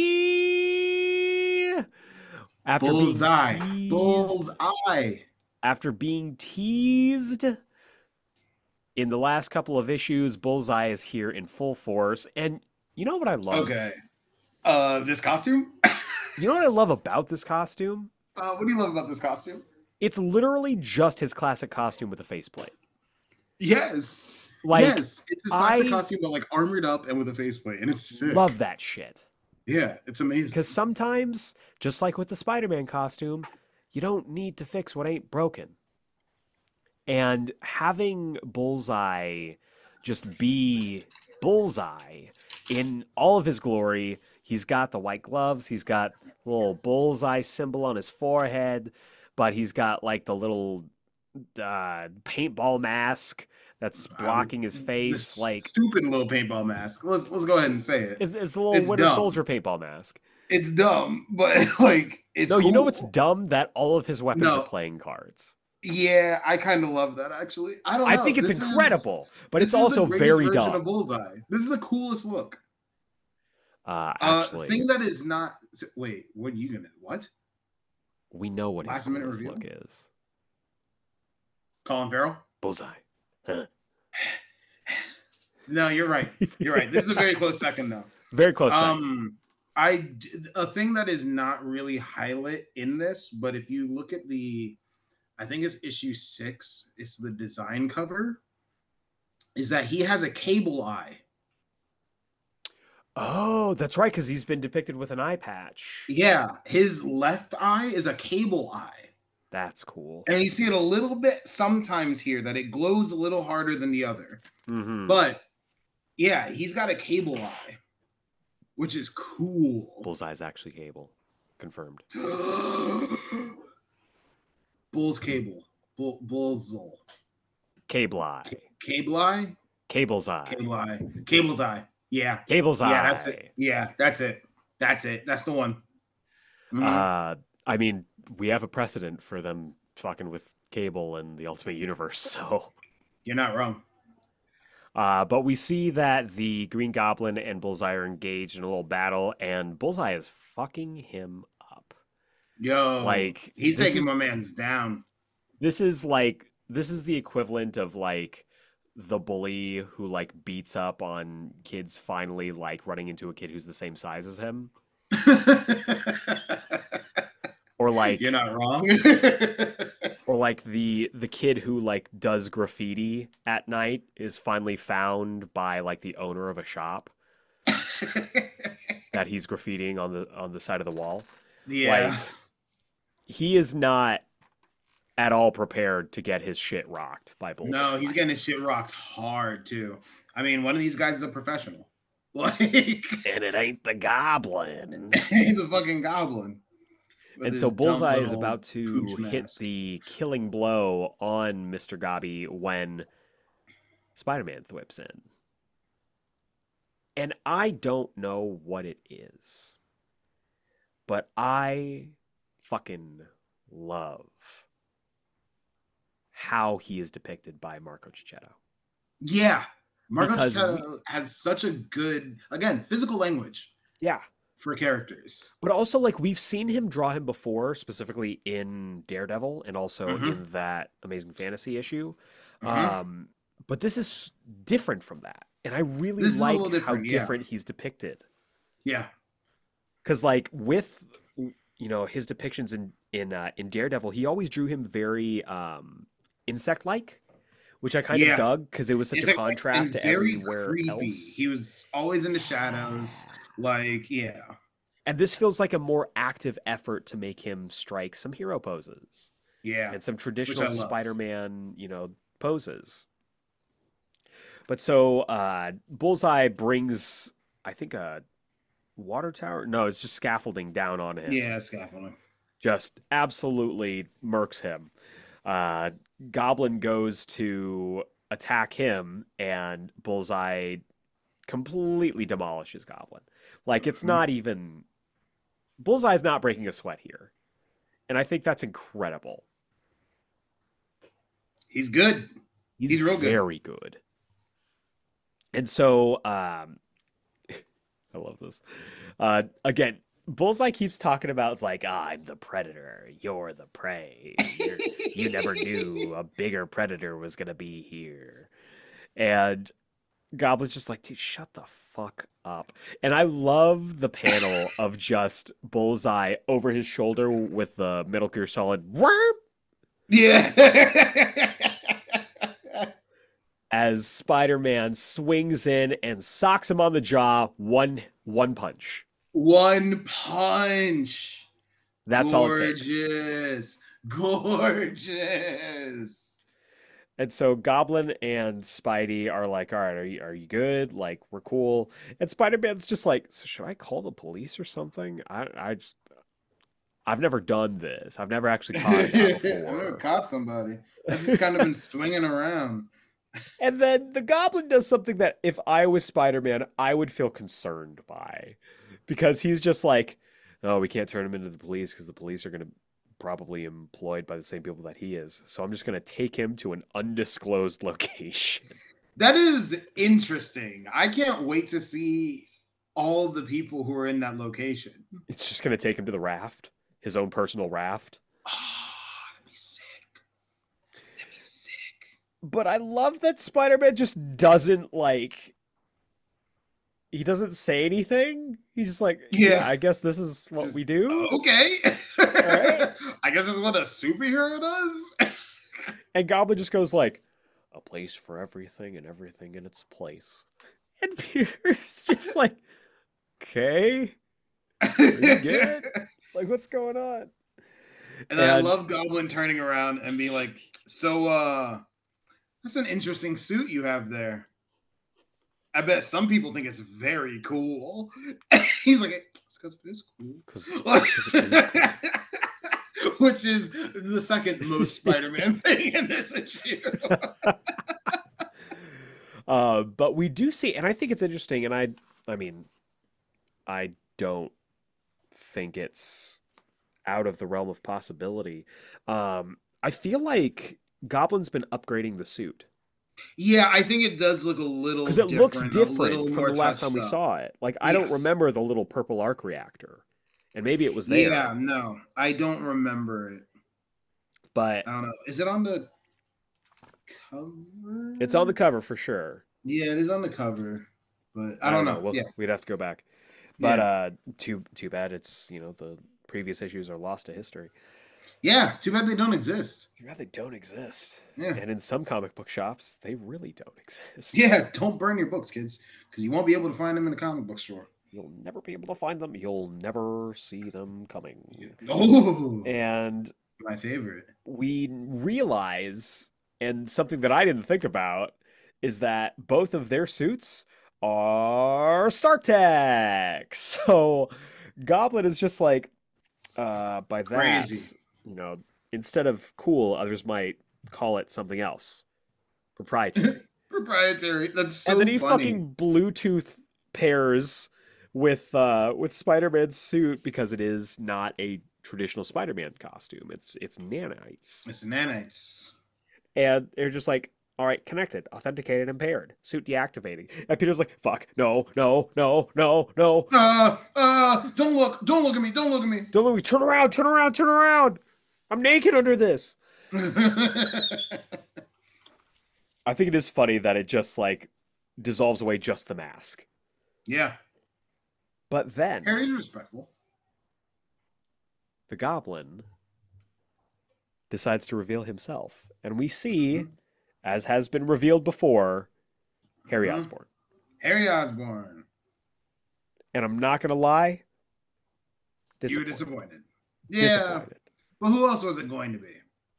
A: baby! After
B: Bullseye.
A: Being teased,
B: Bullseye.
A: After being teased in the last couple of issues, Bullseye is here in full force. And you know what I love?
B: Okay. Uh, this costume?
A: You know what I love about this costume?
B: Uh, what do you love about this costume?
A: It's literally just his classic costume with a faceplate.
B: Yes.
A: Like,
B: yes. It's his classic
A: I
B: costume, but like armored up and with a faceplate. And it's sick.
A: Love that shit.
B: Yeah, it's amazing.
A: Because sometimes, just like with the Spider-Man costume, you don't need to fix what ain't broken. And having Bullseye just be Bullseye in all of his glory, he's got the white gloves, he's got a little bullseye symbol on his forehead, but he's got like the little uh, paintball mask that's blocking his face. Like
B: stupid little paintball mask. Let's let's go ahead and say it.
A: It's, it's a little
B: it's
A: Winter
B: dumb.
A: Soldier paintball mask.
B: It's dumb, but like it's
A: no.
B: Cool.
A: You know what's dumb? That all of his weapons
B: no.
A: are playing cards.
B: Yeah, I kind of love that actually. I don't.
A: I
B: know.
A: think it's
B: this
A: incredible,
B: is,
A: but it's also
B: the
A: very
B: version
A: dumb.
B: Of Bullseye. This is the coolest look.
A: Uh, actually,
B: uh, thing that is not. Wait, what are you gonna? What?
A: We know what
B: Last
A: his
B: minute
A: coolest
B: reveal?
A: look is.
B: Colin Farrell.
A: Bullseye. Huh.
B: No, you're right. You're right. This is a very close second, though.
A: Very close.
B: Um, I a thing that is not really highlight in this, but if you look at the, I think it's issue six. It's the design cover. is that he has a cable eye.
A: Oh, that's right, because he's been depicted with an eye patch.
B: Yeah, his left eye is a cable eye.
A: That's cool.
B: And you see it a little bit sometimes here that it glows a little harder than the other.
A: Mm-hmm.
B: But yeah, he's got a cable eye, which is cool.
A: Bullseye's actually cable. Confirmed.
B: Bull's cable. Bull, bull's
A: Cable eye.
B: C- cable eye?
A: Cable's eye.
B: Cable eye. Cable's eye. Yeah.
A: Cable's
B: yeah,
A: eye.
B: Yeah, that's it. Yeah, that's it. That's it. That's the one.
A: Mm-hmm. Uh, I mean, we have a precedent for them fucking with Cable and the Ultimate Universe, so
B: you're not wrong.
A: Uh, but we see that the Green Goblin and Bullseye are engaged in a little battle, and Bullseye is fucking him up.
B: Yo,
A: like
B: he's taking
A: is,
B: my man's down.
A: This is like this is the equivalent of like the bully who like beats up on kids finally like running into a kid who's the same size as him. Or like
B: you're not wrong.
A: Or like the the kid who like does graffiti at night is finally found by like the owner of a shop that he's graffitiing on the on the side of the wall.
B: Yeah.
A: Like, he is not at all prepared to get his shit rocked by Bullseye.
B: No, he's getting his shit rocked hard too. I mean, one of these guys is a professional. Like,
A: and it ain't the Goblin.
B: He's a fucking goblin.
A: And so Bullseye is about to hit mask. the killing blow on Mister Gobby when Spider-Man whips in. And I don't know what it is, but I fucking love how he is depicted by Marco Cicchetto.
B: Yeah. Marco Cicchetto we, has such a good, again, physical language.
A: Yeah.
B: For characters.
A: But also, like, we've seen him draw him before, specifically in Daredevil and also mm-hmm. in that Amazing Fantasy issue. Mm-hmm. Um, but this is different from that. And I really this like how different yeah. he's depicted.
B: Yeah.
A: Because, like, with, you know, his depictions in, in, uh, in Daredevil, he always drew him very um, insect-like. Which I kind yeah. of dug because it was such it's a like, contrast to everywhere creepy. else.
B: He was always in the shadows. Like, yeah.
A: And this feels like a more active effort to make him strike some hero poses.
B: Yeah.
A: And some traditional Spider-Man, you know, poses. But so uh, Bullseye brings, I think, a water tower. No, it's just scaffolding down on him.
B: Yeah, scaffolding.
A: Just absolutely murks him. Uh, Goblin goes to attack him, and Bullseye completely demolishes Goblin. Like, it's not even... Bullseye's not breaking a sweat here. And I think that's incredible.
B: He's good.
A: He's,
B: He's real good.
A: Very good. And so, um... I love this. Uh, again, Bullseye keeps talking about, it's like, ah, I'm the predator, you're the prey. You're, you never knew a bigger predator was going to be here. And Goblin's just like, dude, shut the fuck up. And I love the panel of just Bullseye over his shoulder with the Metal Gear Solid.
B: Yeah.
A: As Spider-Man swings in and socks him on the jaw, one one punch.
B: One punch.
A: That's
B: Gorgeous.
A: all it takes.
B: Gorgeous.
A: And so Goblin and Spidey are like, all right, are you, are you good? Like, we're cool. And Spider-Man's just like, so should I call the police or something? I, I just, I've never done this. I've never actually caught a guy before.
B: I've never caught somebody. I've just kind of been swinging around.
A: And then the Goblin does something that if I was Spider-Man, I would feel concerned by. Because he's just like, oh, we can't turn him into the police because the police are going to probably employed by the same people that he is. So I'm just going to take him to an undisclosed location.
B: That is interesting. I can't wait to see all the people who are in that location.
A: It's just going to take him to the raft, his own personal raft.
B: Oh, that'd be sick. That'd be sick.
A: But I love that Spider-Man just doesn't like... He doesn't say anything. He's just like, yeah, yeah I guess this is what just, we do.
B: Okay. All right. I guess this is what a superhero does.
A: And Goblin just goes like, a place for everything and everything in its place. And Peter's just like, okay, are you good? Like, what's going on?
B: And then and, I love Goblin turning around and being like, so, uh, that's an interesting suit you have there. I bet some people think it's very cool. He's like, it's because it is cool. Cause, cause it is cool. Which is the second most Spider-Man thing in this issue.
A: uh, but we do see, and I think it's interesting, and I, I mean, I don't think it's out of the realm of possibility. Um, I feel like Goblin's been upgrading the suit.
B: Yeah, I think it does look a little
A: because it looks different from the last time we
B: up.
A: saw it. Like I yes. don't remember the little purple arc reactor, and maybe it was there.
B: Yeah, no, I don't remember it.
A: But
B: I don't know. Is it on the cover?
A: It's on the cover for sure.
B: Yeah, it is on the cover, but I, I don't, don't know. know.
A: We'll,
B: yeah,
A: we'd have to go back. But yeah. uh, too too bad. It's you know the previous issues are lost to history.
B: Yeah, too bad they don't exist.
A: Too bad they don't exist.
B: Yeah.
A: And in some comic book shops, they really don't exist.
B: Yeah, don't burn your books, kids, because you won't be able to find them in a comic book store.
A: You'll never be able to find them. You'll never see them coming.
B: Oh,
A: and
B: my favorite.
A: We realize, and something that I didn't think about, is that both of their suits are Stark Tech. So Goblin is just like, uh, by that.
B: Crazy.
A: You know, instead of cool, others might call it something else. Proprietary.
B: Proprietary. That's so
A: funny. And then he
B: funny.
A: fucking Bluetooth pairs with uh with Spider-Man's suit because it is not a traditional Spider-Man costume. It's it's nanites.
B: It's nanites.
A: And they're just like, all right, connected, authenticated, and paired. Suit deactivating. And Peter's like, fuck, no, no, no, no, no.
B: Uh, uh, don't look, don't look at me, don't look at me.
A: Don't look at me, turn around, turn around, turn around. I'm naked under this. I think it is funny that it just like dissolves away just the mask.
B: Yeah.
A: But then
B: Harry's respectful.
A: The Goblin decides to reveal himself. And we see, mm-hmm. as has been revealed before, Harry mm-hmm. Osborn.
B: Harry Osborn.
A: And I'm not gonna lie.
B: You were disappointed. Yeah.
A: Disappointed.
B: But who else was it going to be?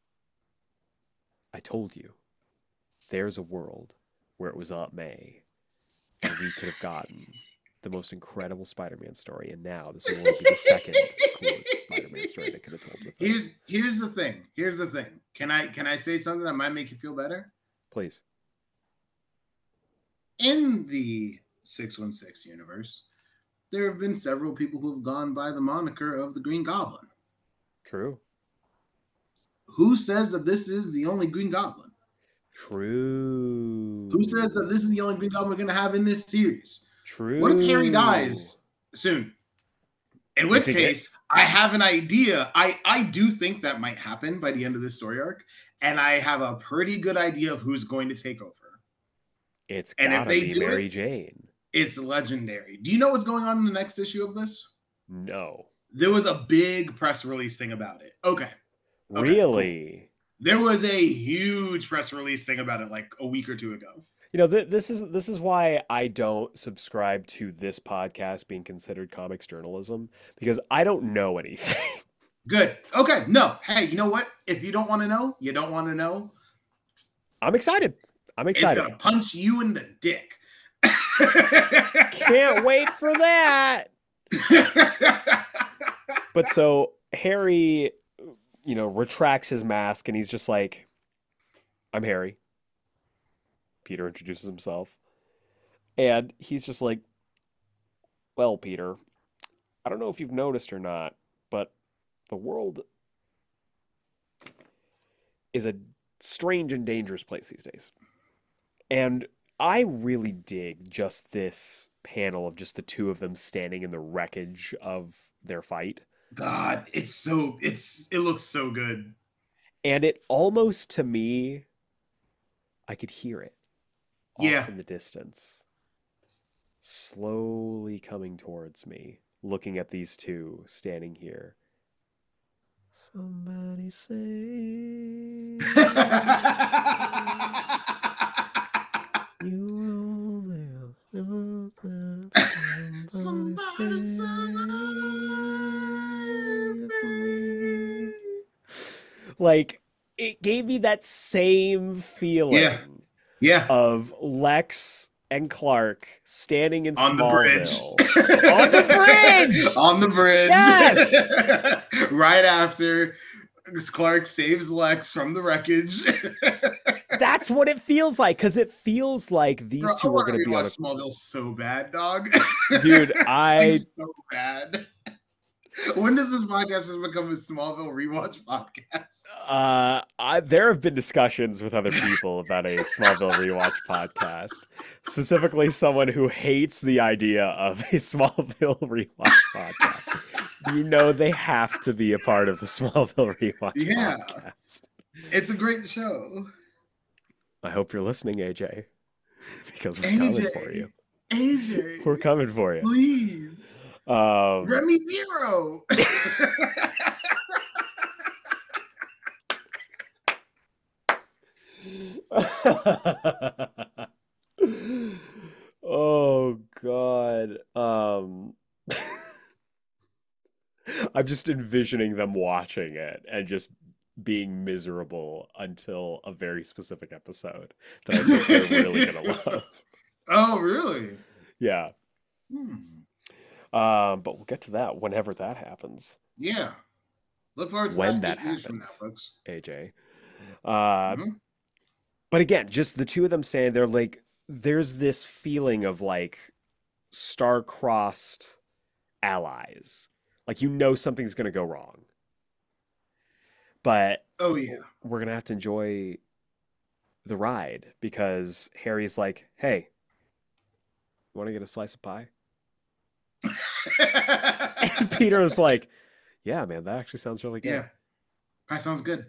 A: I told you. There's a world where it was Aunt May, and we could have gotten the most incredible Spider-Man story, and now this will be the second coolest Spider-Man story that could have told with
B: Here's here's the thing. Here's the thing. Can I can I say something that might make you feel better?
A: Please.
B: In the six one six universe, there have been several people who have gone by the moniker of the Green Goblin.
A: True.
B: Who says that this is the only Green Goblin?
A: True.
B: Who says that this is the only Green Goblin we're going to have in this series?
A: True.
B: What if Harry dies soon? In which case, it? I have an idea. I, I do think that might happen by the end of this story arc, and I have a pretty good idea of who's going to take over.
A: It's gotta and if they be do Mary it, Jane.
B: It's legendary. Do you know what's going on in the next issue of this?
A: No.
B: There was a big press release thing about it. Okay. okay
A: really?
B: Cool. There was a huge press release thing about it like a week or two ago.
A: You know, th- this is this is why I don't subscribe to this podcast being considered comics journalism, because I don't know anything.
B: Good. Okay. No. Hey, you know what? If you don't want to know, you don't want to know.
A: I'm excited. I'm excited.
B: It's gonna punch you in the dick.
A: Can't wait for that. But so Harry, you know, retracts his mask and he's just like, I'm Harry. Peter introduces himself. And he's just like, well, Peter, I don't know if you've noticed or not, but the world is a strange and dangerous place these days. And I really dig just this panel of just the two of them standing in the wreckage of their fight.
B: God, it's so, it's, it looks so good.
A: And it almost, to me, I could hear it. Off
B: yeah.
A: in the distance. Slowly coming towards me, looking at these two standing here. Somebody say. You will live, live, live, somebody, somebody save me. Like, it gave me that same feeling
B: Yeah. Yeah.
A: of Lex and Clark standing in
B: on
A: Smallville.
B: The bridge.
A: On the bridge!
B: On the bridge.
A: Yes!
B: Right after Clark saves Lex from the wreckage.
A: That's what it feels like, because it feels like these
B: Bro,
A: two are going to be on a...
B: Smallville so bad, dog.
A: Dude, I...
B: like, so bad. When does this podcast just become a Smallville rewatch podcast?
A: Uh, I, there have been discussions with other people about a Smallville rewatch podcast. Specifically, someone who hates the idea of a Smallville rewatch podcast. You know they have to be a part of the Smallville rewatch yeah. podcast.
B: It's a great show.
A: I hope you're listening, A J, because we're
B: A J,
A: coming for you.
B: A J,
A: we're coming for you.
B: Please.
A: Um,
B: Remy Zero.
A: Oh God. Um I'm just envisioning them watching it and just being miserable until a very specific episode that I think they're really gonna love.
B: Oh, really?
A: Yeah.
B: Hmm.
A: Um, but we'll get to that whenever that happens.
B: Yeah. Look forward to
A: when
B: that,
A: that happens,
B: from now, folks.
A: A J. Uh,
B: mm-hmm.
A: But again, just the two of them saying they're like, there's this feeling of like star-crossed allies. Like, you know something's going to go wrong. But
B: oh yeah,
A: we're going to have to enjoy the ride because Harry's like, hey, you want to get a slice of pie? And Peter was like, yeah, man, that actually sounds really good.
B: Yeah, pie sounds good.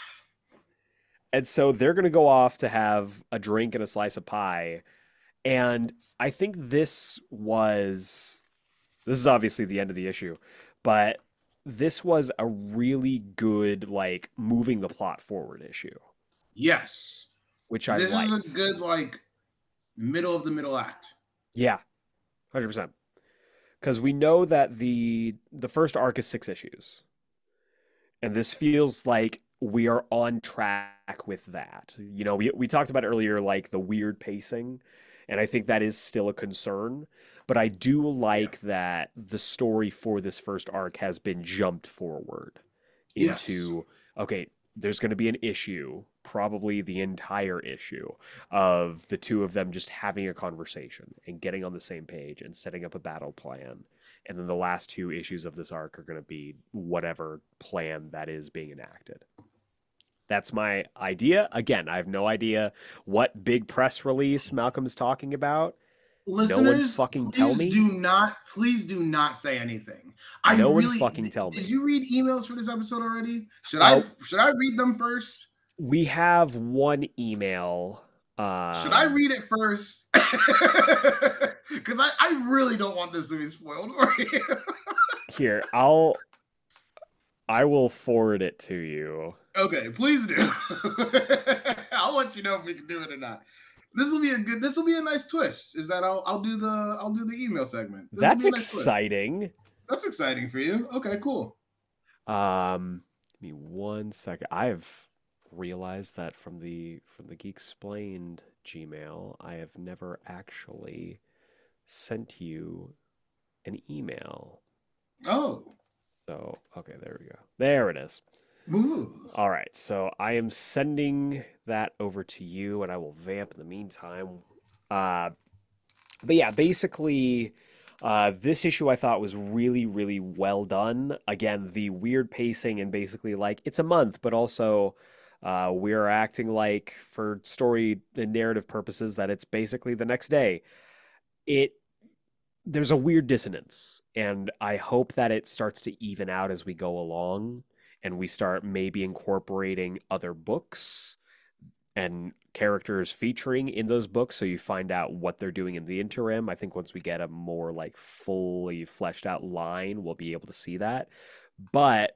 A: And so they're going to go off to have a drink and a slice of pie. And I think this was, this is obviously the end of the issue, but this was a really good, like, moving the plot forward issue.
B: Yes.
A: Which I
B: This
A: liked.
B: is a good, like, middle of the middle act.
A: Yeah, one hundred percent. Because we know that the the first arc is six issues. And this feels like we are on track with that. You know, we we talked about earlier, like, the weird pacing. And I think that is still a concern. But I do like yeah. that the story for this first arc has been jumped forward into, yes. okay, there's going to be an issue, probably the entire issue, of the two of them just having a conversation and getting on the same page and setting up a battle plan. And then the last two issues of this arc are going to be whatever plan that is being enacted. That's my idea. Again, I have no idea what big press release Malcolm is talking about.
B: Listeners,
A: no one fucking tell me.
B: Do not, please do not say anything. I
A: no
B: really,
A: one fucking tell me.
B: Did you read emails for this episode already? Should oh, I should I read them first?
A: We have one email. Um,
B: should I read it first? Because I, I really don't want this to be spoiled for you.
A: Here, I'll I will forward it to you.
B: Okay, please do. I'll let you know if we can do it or not. This will be a good. This will be a nice twist. Is that I'll I'll do the I'll do the email segment. This
A: That's
B: nice
A: exciting.
B: Twist. That's exciting for you. Okay, cool.
A: Um, give me one second. I've realized that from the from the Geeksplained Gmail, I have never actually sent you an email.
B: Oh.
A: So okay, there we go. There it is.
B: Ooh.
A: All right, so I am sending that over to you, and I will vamp in the meantime. Uh, but yeah, basically, uh, this issue I thought was really, really well done. Again, the weird pacing and basically like it's a month, but also uh, we're acting like for story and narrative purposes that it's basically the next day. It there's a weird dissonance, and I hope that it starts to even out as we go along. And we start maybe incorporating other books and characters featuring in those books, so you find out what they're doing in the interim. I think once we get a more like fully fleshed out line, we'll be able to see that. But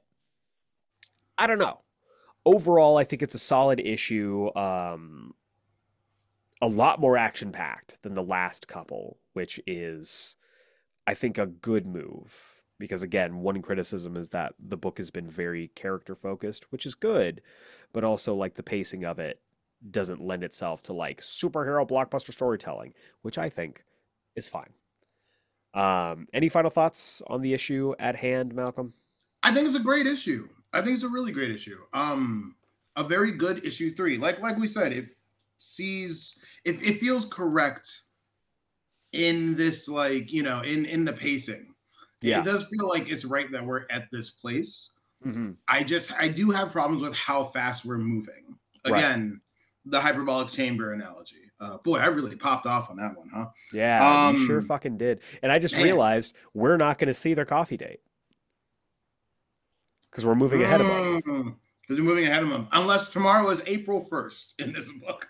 A: I don't know. Overall, I think it's a solid issue. Um, a lot more action packed than the last couple, which is, I think, a good move. Because again, one criticism is that the book has been very character focused, which is good, but also like the pacing of it doesn't lend itself to like superhero blockbuster storytelling, which I think is fine. Um, any final thoughts on the issue at hand, Malcolm?
B: I think it's a great issue. I think it's a really great issue. Um, a very good issue three. Like like we said, it sees if it feels correct in this, like, you know, in in the pacing. Yeah. It does feel like it's right that we're at this place. Mm-hmm. I just I do have problems with how fast we're moving. Again, right. The hyperbolic chamber analogy. Uh, boy, I really popped off on that one, huh?
A: Yeah, um, you sure fucking did. And I just man. realized we're not going to see their coffee date because we're moving ahead of them.
B: Because we're moving ahead of them, unless tomorrow is April first in this book.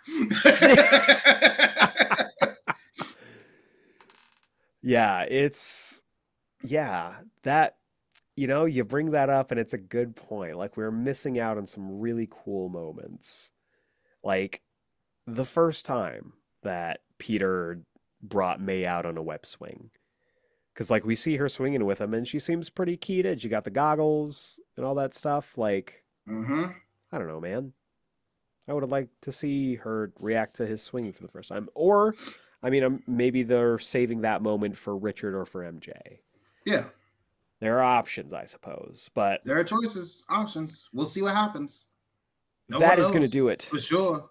A: Yeah, it's yeah that you know you bring that up, and it's a good point. Like, we're missing out on some really cool moments, like the first time that Peter brought May out on a web swing. Because, like, we see her swinging with him, and she seems pretty keyed in. She got the goggles and all that stuff. Like, mm-hmm. I don't know, man. I would have liked to see her react to his swinging for the first time. Or, I mean, um, maybe they're saving that moment for Richard or for M J.
B: Yeah.
A: There are options, I suppose. But
B: there are choices, options. We'll see what happens.
A: No that is going to do it.
B: For sure.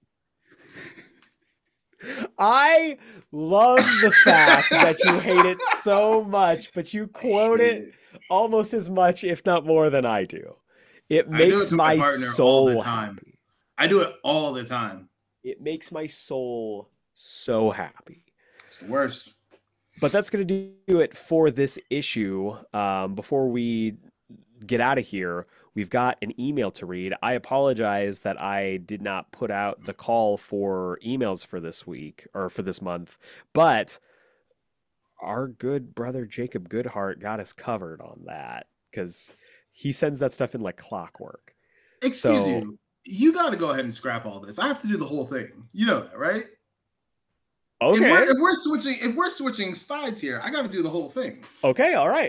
A: I love the fact that you hate it so much, but you quote it almost as much, if not more, than I do. It makes do it my, my soul happy.
B: I do it all the time.
A: It makes my soul so happy.
B: It's the worst.
A: But that's going to do it for this issue. Um, before we get out of here, we've got an email to read. I apologize that I did not put out the call for emails for this week or for this month, but our good brother Jacob Goodhart got us covered on that because he sends that stuff in like clockwork.
B: Excuse so, you. You got to go ahead and scrap all this. I have to do the whole thing. You know that, right?
A: Okay.
B: If we're, if we're switching, if we're switching sides here, I got to do the whole thing.
A: Okay. All right.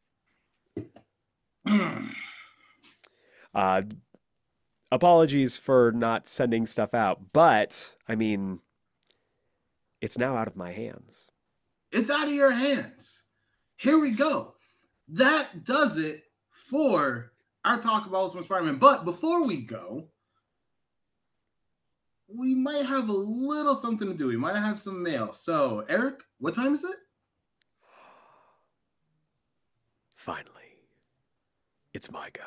A: uh, apologies for not sending stuff out, but I mean, it's now out of my hands.
B: It's out of your hands. Here we go. That does it for our talk about Ultimate Spider-Man. But before we go, we might have a little something to do. We might have some mail. So, Eric, what time is it?
A: Finally, it's my go.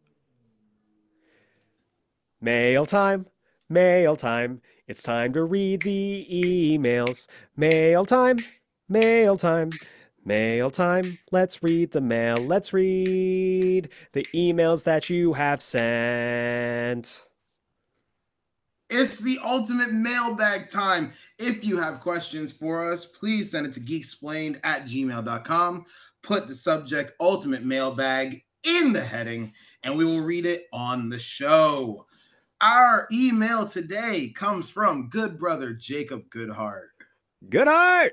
A: Mail time, mail time. It's time to read the emails. Mail time, mail time, mail time. Let's read the mail. Let's read the emails that you have sent.
B: It's the ultimate mailbag time. If you have questions for us, please send it to geeksplained at gmail dot com. Put the subject ultimate mailbag in the heading, and we will read it on the show. Our email today comes from good brother Jacob Goodhart.
A: Goodhart!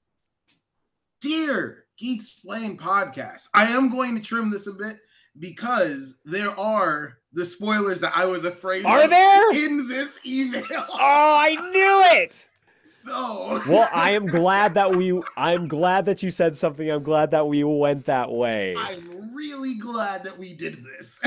B: Dear Geeksplained Podcast, I am going to trim this a bit because there are the spoilers that I was afraid
A: are
B: of
A: there?
B: in this email.
A: Oh, I knew it!
B: So
A: well, I am glad that we I'm glad that you said something. I'm glad that we went that way.
B: I'm really glad that we did this.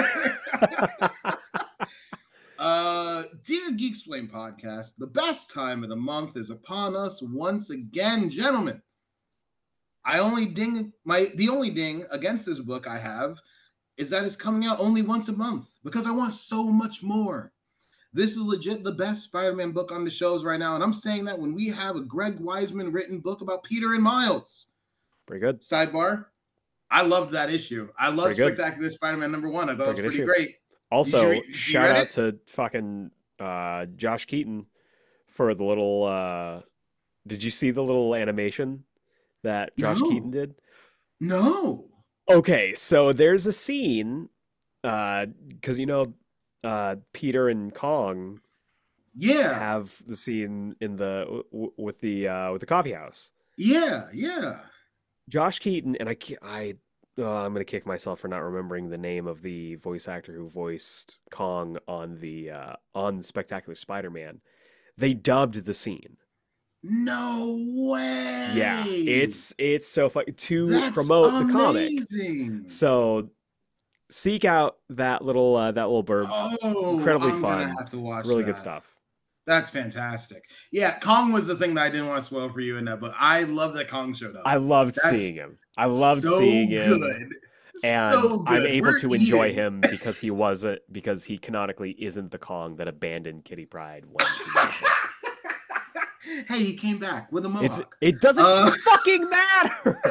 B: uh, dear Geeksplained Podcast, the best time of the month is upon us once again, gentlemen. I only ding my the only ding against this book I have is that it's coming out only once a month because I want so much more. This is legit the best Spider-Man book on the shows right now, and I'm saying that when we have a Greg Weisman written book about Peter and Miles.
A: Pretty good.
B: Sidebar, I loved that issue. I loved Spectacular Spider-Man number one. I thought pretty it was pretty issue. great.
A: Also, you, you shout out it? to fucking uh, Josh Keaton for the little. Uh, did you see the little animation that Josh no. Keaton did?
B: No.
A: Okay, so there's a scene, because uh, you know, uh, Peter and Kong
B: Yeah.
A: have the scene in the w- with the uh, with the coffee house.
B: Yeah. Yeah.
A: Josh Keaton and I I uh, I'm gonna kick myself for not remembering the name of the voice actor who voiced Kong on the uh, on Spectacular Spider-Man. They dubbed the scene.
B: No
A: Yeah,
B: way.
A: it's it's so fun to
B: That's
A: promote the comic.
B: amazing.
A: So seek out that little uh, that little burb.
B: Oh,
A: Incredibly
B: I'm gonna
A: fun,
B: have to watch
A: really good
B: that.
A: stuff.
B: That's fantastic. Yeah, Kong was the thing that I didn't want to spoil for you in that, but I love that Kong showed up.
A: I loved
B: That's
A: seeing him. I loved
B: so
A: seeing him,
B: good.
A: and
B: So
A: I'm
B: good.
A: able
B: We're
A: to enjoy
B: eating.
A: him because he wasn't because he canonically isn't the Kong that abandoned Kitty Pryde when she moved there.
B: Hey, he came back with a
A: It's
B: mohawk.
A: it doesn't
B: Uh,
A: fucking matter.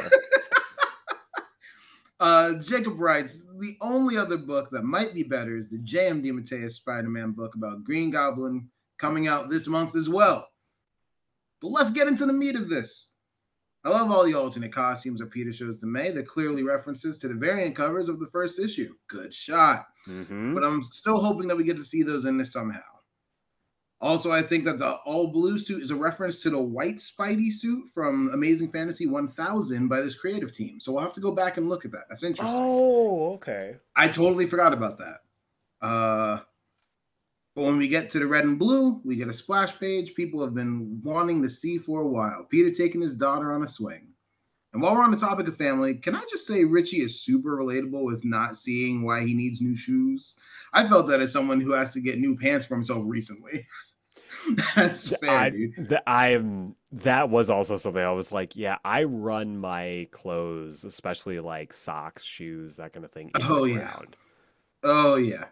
B: uh, Jacob writes, the only other book that might be better is the J M DeMatteis Spider-Man book about Green Goblin coming out this month as well. But let's get into the meat of this. I love all the alternate costumes that Peter shows to May. They're clearly references to the variant covers of the first issue. Good shot.
A: Mm-hmm.
B: But I'm still hoping that we get to see those in this somehow. Also, I think that the all blue suit is a reference to the white Spidey suit from Amazing Fantasy one thousand by this creative team. So we'll have to go back and look at that. That's interesting.
A: Oh, okay.
B: I totally forgot about that. Uh, but when we get to the red and blue, we get a splash page people have been wanting to see for a while. Peter taking his daughter on a swing. And while we're on the topic of family, can I just say Richie is super relatable with not seeing why he needs new shoes? I felt that as someone who has to get new pants for himself recently. That's fair,
A: I,
B: dude.
A: the, I'm that was also something I was like, yeah, I run my clothes, especially like socks, shoes, that kind of thing, in
B: Oh
A: the
B: yeah.
A: ground.
B: Oh yeah.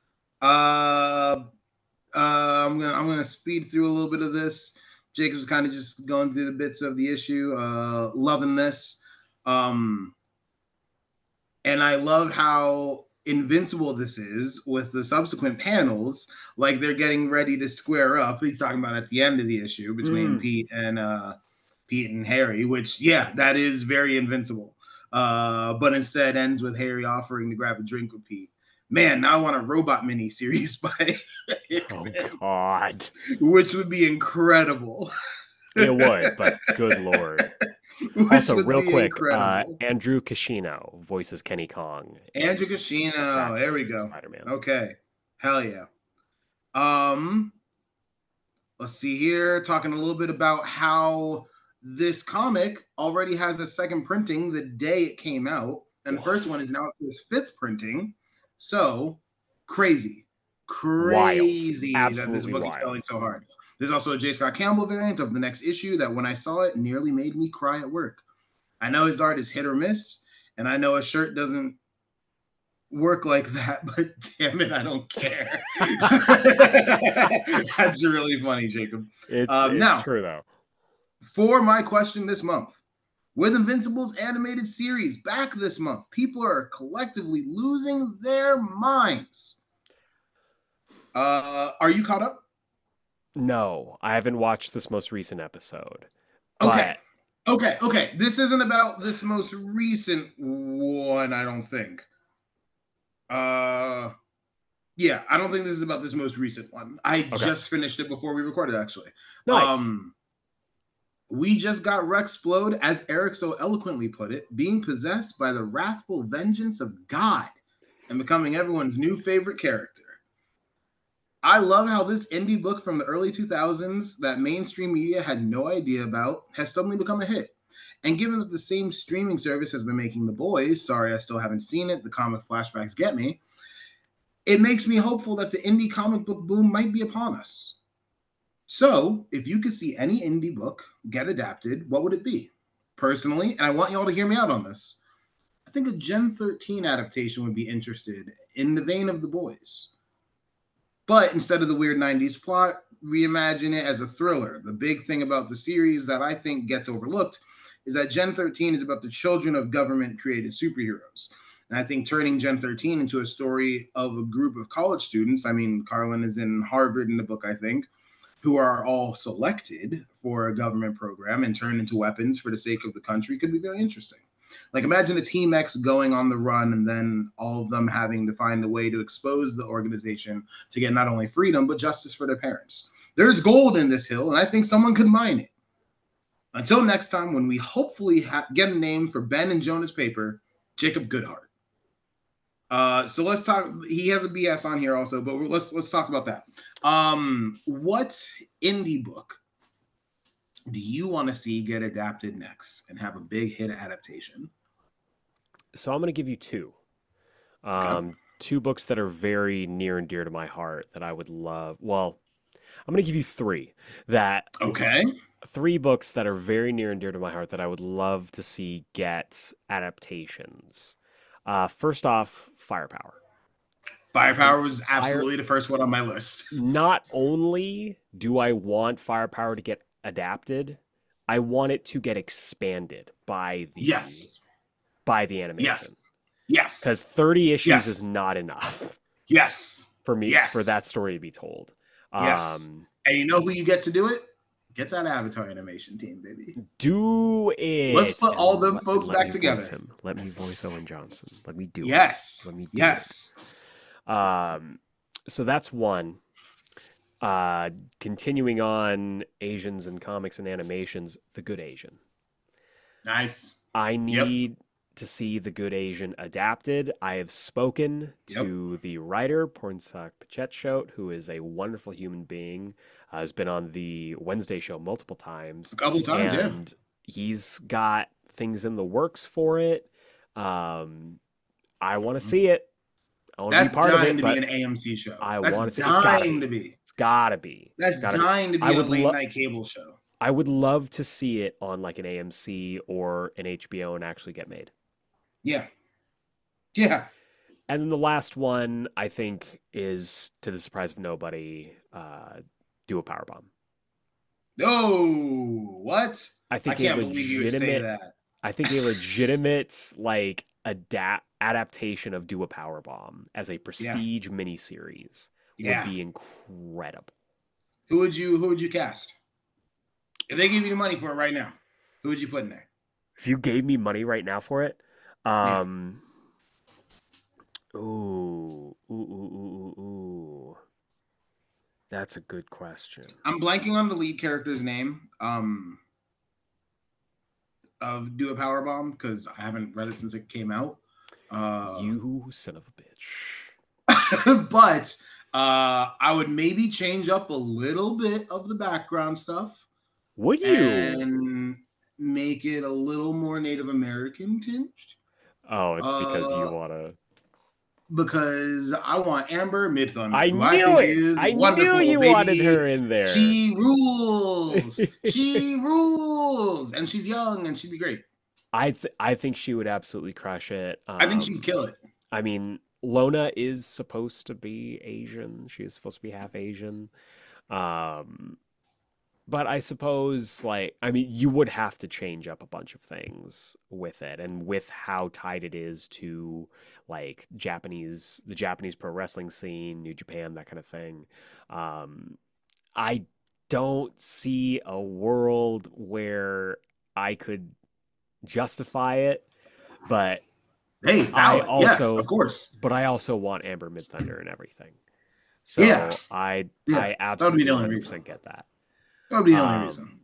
B: Uh, uh, I'm gonna I'm gonna speed through a little bit of this. Jacob's kind of just going through the bits of the issue. Uh, loving this. Um, and I love how invincible this is with the subsequent panels. Like they're getting ready to square up. He's talking about at the end of the issue between mm. Pete and uh, Pete and Harry, which yeah, that is very invincible. Uh, but instead ends with Harry offering to grab a drink with Pete. Man, now I want a robot mini series by
A: Hickman, oh God,
B: which would be incredible.
A: It would, but good Lord. Which also, real quick, uh, Andrew Kishino voices Kenny Kong.
B: Andrew Kishino, there we go. Spider-Man. Okay, hell yeah. Um, let's see here. Talking a little bit about how this comic already has a second printing the day it came out, and the first one is now to its fifth printing. So crazy, crazy
A: wild.
B: that this book
A: wild.
B: is selling so hard. There's also a J. Scott Campbell variant of the next issue that when I saw it nearly made me cry at work. I know his art is hit or miss, and I know a shirt doesn't work like that, but damn it, I don't care. That's really funny, Jacob.
A: It's, um, it's now, true, though.
B: For my question this month, with Invincible's animated series back this month, people are collectively losing their minds. Uh, are you caught up?
A: No, I haven't watched this most recent episode.
B: Okay. But... Okay. Okay. This isn't about this most recent one, I don't think. Uh, yeah, I don't think this is about this most recent one. I okay. just finished it before we recorded, actually.
A: Nice.
B: Um, we just got Rexplode, as Eric so eloquently put it, being possessed by the wrathful vengeance of God and becoming everyone's new favorite character. I love how this indie book from the early two thousands that mainstream media had no idea about has suddenly become a hit. And given that the same streaming service has been making The Boys, sorry I still haven't seen it, the comic flashbacks get me, it makes me hopeful that the indie comic book boom might be upon us. So, if you could see any indie book get adapted, what would it be? Personally, and I want y'all to hear me out on this, I think a Gen thirteen adaptation would be interested in the vein of The Boys. But instead of the weird nineties plot, reimagine it as a thriller. The big thing about the series that I think gets overlooked is that Gen thirteen is about the children of government-created superheroes. And I think turning Gen thirteen into a story of a group of college students, I mean, Carlin is in Harvard in the book, I think, who are all selected for a government program and turned into weapons for the sake of the country could be very interesting. Like imagine a Team X going on the run and then all of them having to find a way to expose the organization to get not only freedom, but justice for their parents. There's gold in this hill, and I think someone could mine it. Until next time, when we hopefully ha- get a name for Ben and Jonah's paper, Jacob Goodhart. Uh, so let's talk. He has a B S on here also, but let's let's talk about that. Um, what indie book do you want to see get adapted next and have a big hit adaptation?
A: So I'm going to give you two. Um, okay. Two books that are very near and dear to my heart that I would love. Well, I'm going to give you three that.
B: Okay.
A: Three books that are very near and dear to my heart that I would love to see get adaptations. Uh, first off, Firepower.
B: Firepower was absolutely Fire... the first one on my list.
A: Not only do I want Firepower to get adapted, I want it to get expanded by the
B: yes.
A: by the animation.
B: Yes. Yes.
A: Because thirty issues yes. is not enough.
B: Yes.
A: For me,
B: yes.
A: for that story to be told.
B: Yes. Um, and you know who you get to do it? Get that Avatar animation team, baby.
A: Do it.
B: Let's put all them
A: let,
B: folks back together.
A: Him. Let me voice Owen Johnson. Let me do
B: yes.
A: it. Let me do
B: yes.
A: it. Um, so that's one. Uh, continuing on Asians and comics and animations, The Good Asian.
B: Nice.
A: I need yep. to see The Good Asian adapted. I have spoken to yep. the writer, Pornsak Pichetshot, who is a wonderful human being. Uh, has been on the Wednesday show multiple times.
B: A couple times,
A: and
B: yeah.
A: he's got things in the works for it. Um, I want to see it. I want to be part of it.
B: That's dying to be an A M C show.
A: I
B: That's
A: want to.
B: dying to be.
A: It's gotta be.
B: That's
A: gotta
B: dying
A: be.
B: to be a late lo- night cable show.
A: I would love to see it on like an A M C or an H B O and actually get made.
B: Yeah. Yeah.
A: And then the last one I think is, to the surprise of nobody, uh, do a power bomb.
B: No, what?
A: I think
B: I can't
A: legitimate,
B: believe you would say that.
A: I think a legitimate like adapt adaptation of Do a Power Bomb as a prestige yeah. miniseries
B: yeah.
A: would be incredible.
B: Who would you who would you cast? If they gave you the money for it right now, who would you put in there?
A: If you gave me money right now for it, um, yeah. ooh, ooh, ooh, ooh, ooh, ooh. That's a good question.
B: I'm blanking on the lead character's name um, of Do a Power Bomb because I haven't read it since it came out. Uh,
A: you son of a bitch.
B: But uh, I would maybe change up a little bit of the background stuff.
A: Would you?
B: And make it a little more Native American tinged.
A: Oh, it's because
B: uh,
A: you want to.
B: Because I want Amber Midthunder.
A: I knew I it. I knew you baby. wanted her in there.
B: She rules. She rules, and she's young, and she'd be great.
A: I th- I think she would absolutely crush it. Um,
B: I think she'd kill it.
A: I mean, Lona is supposed to be Asian. She is supposed to be half Asian. Um, but I suppose, like, I mean, you would have to change up a bunch of things with it, and with how tied it is to, like, Japanese, the Japanese pro wrestling scene, New Japan, that kind of thing. Um, I don't see a world where I could justify it, but
B: hey, valid.
A: I also,
B: yes, of course.
A: But I also want Amber Midthunder and everything. So
B: yeah.
A: I,
B: yeah.
A: I absolutely
B: one
A: hundred percent get that.
B: That would be the only
A: um,
B: reason.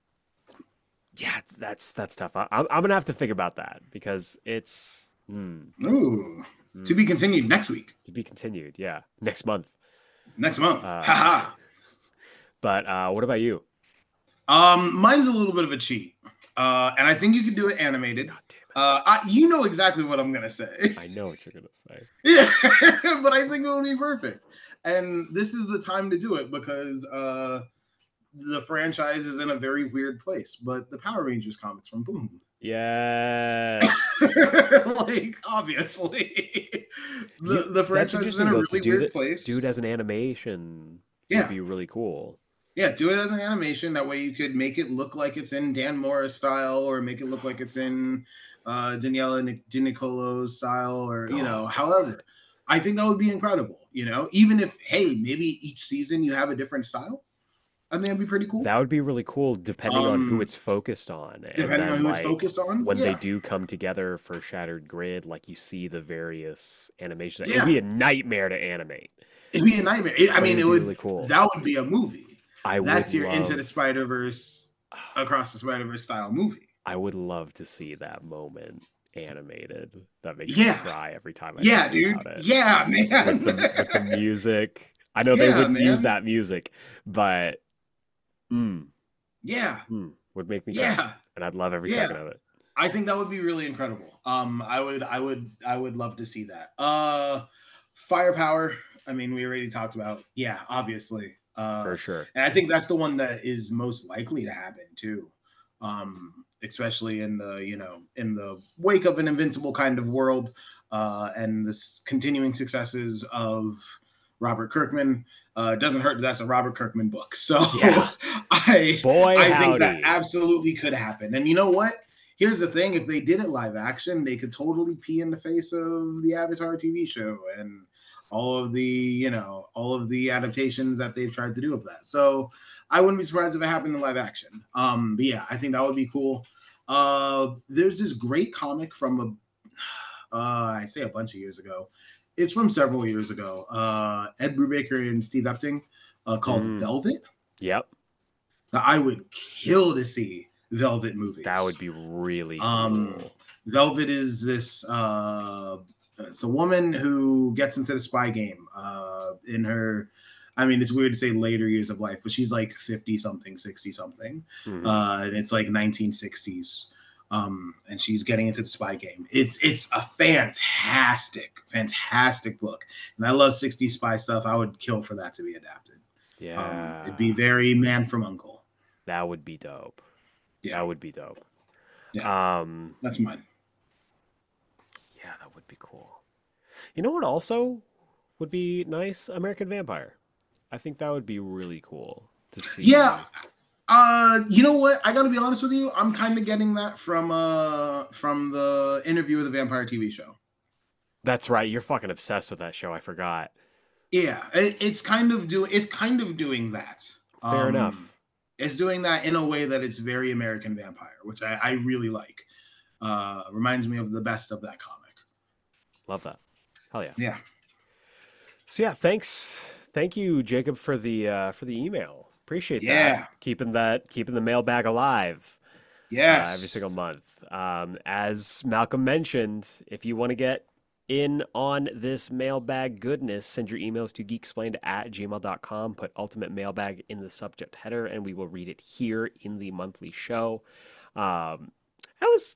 A: Yeah, that's that's tough. I, I'm I'm gonna have to think about that because it's mm,
B: ooh
A: mm,
B: to be continued next week.
A: To be continued, yeah, next month.
B: Next month,
A: uh,
B: haha.
A: But uh, what about you?
B: Um, mine's a little bit of a cheat, uh, and I think you could do it animated.
A: God damn it.
B: Uh, I, you know exactly what I'm gonna say.
A: I know what you're gonna say.
B: Yeah, but I think it will be perfect, and this is the time to do it because. Uh, The franchise is in a very weird place, but the Power Rangers comics from Boom.
A: Yeah.
B: Like, obviously. the, the franchise is in a really weird
A: it,
B: place.
A: Do it as an animation
B: yeah.
A: would be really cool.
B: Yeah, do it as an animation. That way you could make it look like it's in Dan Morris style or make it look like it's in uh, Daniela DiNicolo's style or, you know, however. I think that would be incredible, you know? Even if, hey, maybe each season you have a different style. I think that'd be pretty cool.
A: That would be really cool, depending um, on who it's focused on. And
B: depending
A: then,
B: on who
A: like,
B: it's focused on.
A: When
B: yeah.
A: they do come together for Shattered Grid, like you see the various animations.
B: Yeah.
A: It'd be a nightmare to animate.
B: It'd be a nightmare. It, I mean, it, it would.
A: Really cool.
B: That would be a movie.
A: I
B: That's
A: would
B: your
A: love...
B: Into the Spider-Verse, Across the Spider-Verse style movie.
A: I would love to see that moment animated. That makes
B: yeah.
A: me cry every time I
B: yeah,
A: think
B: dude.
A: about it.
B: Yeah, man.
A: With the, with the music. I know
B: yeah,
A: they wouldn't
B: man.
A: use that music, but mm,
B: yeah,
A: mm, would make me
B: yeah,
A: cry. And I'd love every
B: yeah.
A: second of it.
B: I think that would be really incredible. Um, I would, I would, I would love to see that. Uh, Firepower. I mean, we already talked about. Yeah, obviously. Uh,
A: For sure.
B: And I think that's the one that is most likely to happen too. Um, especially in the, you know, in the wake of an Invincible kind of world, uh, and this continuing successes of Robert Kirkman. Uh, it doesn't hurt that that's a Robert Kirkman book. So
A: yeah.
B: I,
A: Boy,
B: I
A: howdy.
B: think that absolutely could happen. And you know what? Here's the thing. If they did it live action, they could totally pee in the face of the Avatar T V show and all of the, you know, all of the adaptations that they've tried to do of that. So I wouldn't be surprised if it happened in live action. Um, but yeah, I think that would be cool. Uh, there's this great comic from a, uh, I say a bunch of years ago. It's from several years ago. Uh, Ed Brubaker and Steve Epting, uh, called mm. Velvet.
A: Yep.
B: I would kill to see Velvet movies.
A: That would be really cool.
B: Um, Velvet is this, uh, it's a woman who gets into the spy game uh, in her, I mean, it's weird to say later years of life, but she's like fifty something, sixty something. Mm-hmm. Uh, and it's like nineteen sixties. Um, and she's getting into the spy game. It's it's a fantastic, fantastic book. And I love sixties spy stuff. I would kill for that to be adapted.
A: Yeah.
B: Um, it'd be very Man from Uncle.
A: That would be dope.
B: Yeah.
A: That would be dope.
B: Yeah.
A: Um,
B: That's mine.
A: Yeah, that would be cool. You know what also would be nice? American Vampire. I think that would be really cool to see.
B: Yeah. Uh, you know what? I got to be honest with you. I'm kind of getting that from uh from the Interview with the Vampire T V show.
A: That's right. You're fucking obsessed with that show. I forgot.
B: Yeah, it, it's kind of doing. It's kind of doing that.
A: Fair
B: um,
A: enough.
B: It's doing that in a way that it's very American Vampire, which I, I really like. Uh, reminds me of the best of that comic.
A: Love that. Hell yeah.
B: Yeah.
A: So yeah, thanks. Thank you, Jacob, for the uh, for the email. Appreciate
B: yeah.
A: that. Keeping that keeping the mailbag alive.
B: Yes.
A: Uh, every single month. Um, as Malcolm mentioned, if you want to get in on this mailbag goodness, send your emails to geeksplained at gmail dot com. Put Ultimate Mailbag in the subject header, and we will read it here in the monthly show. Um, I was...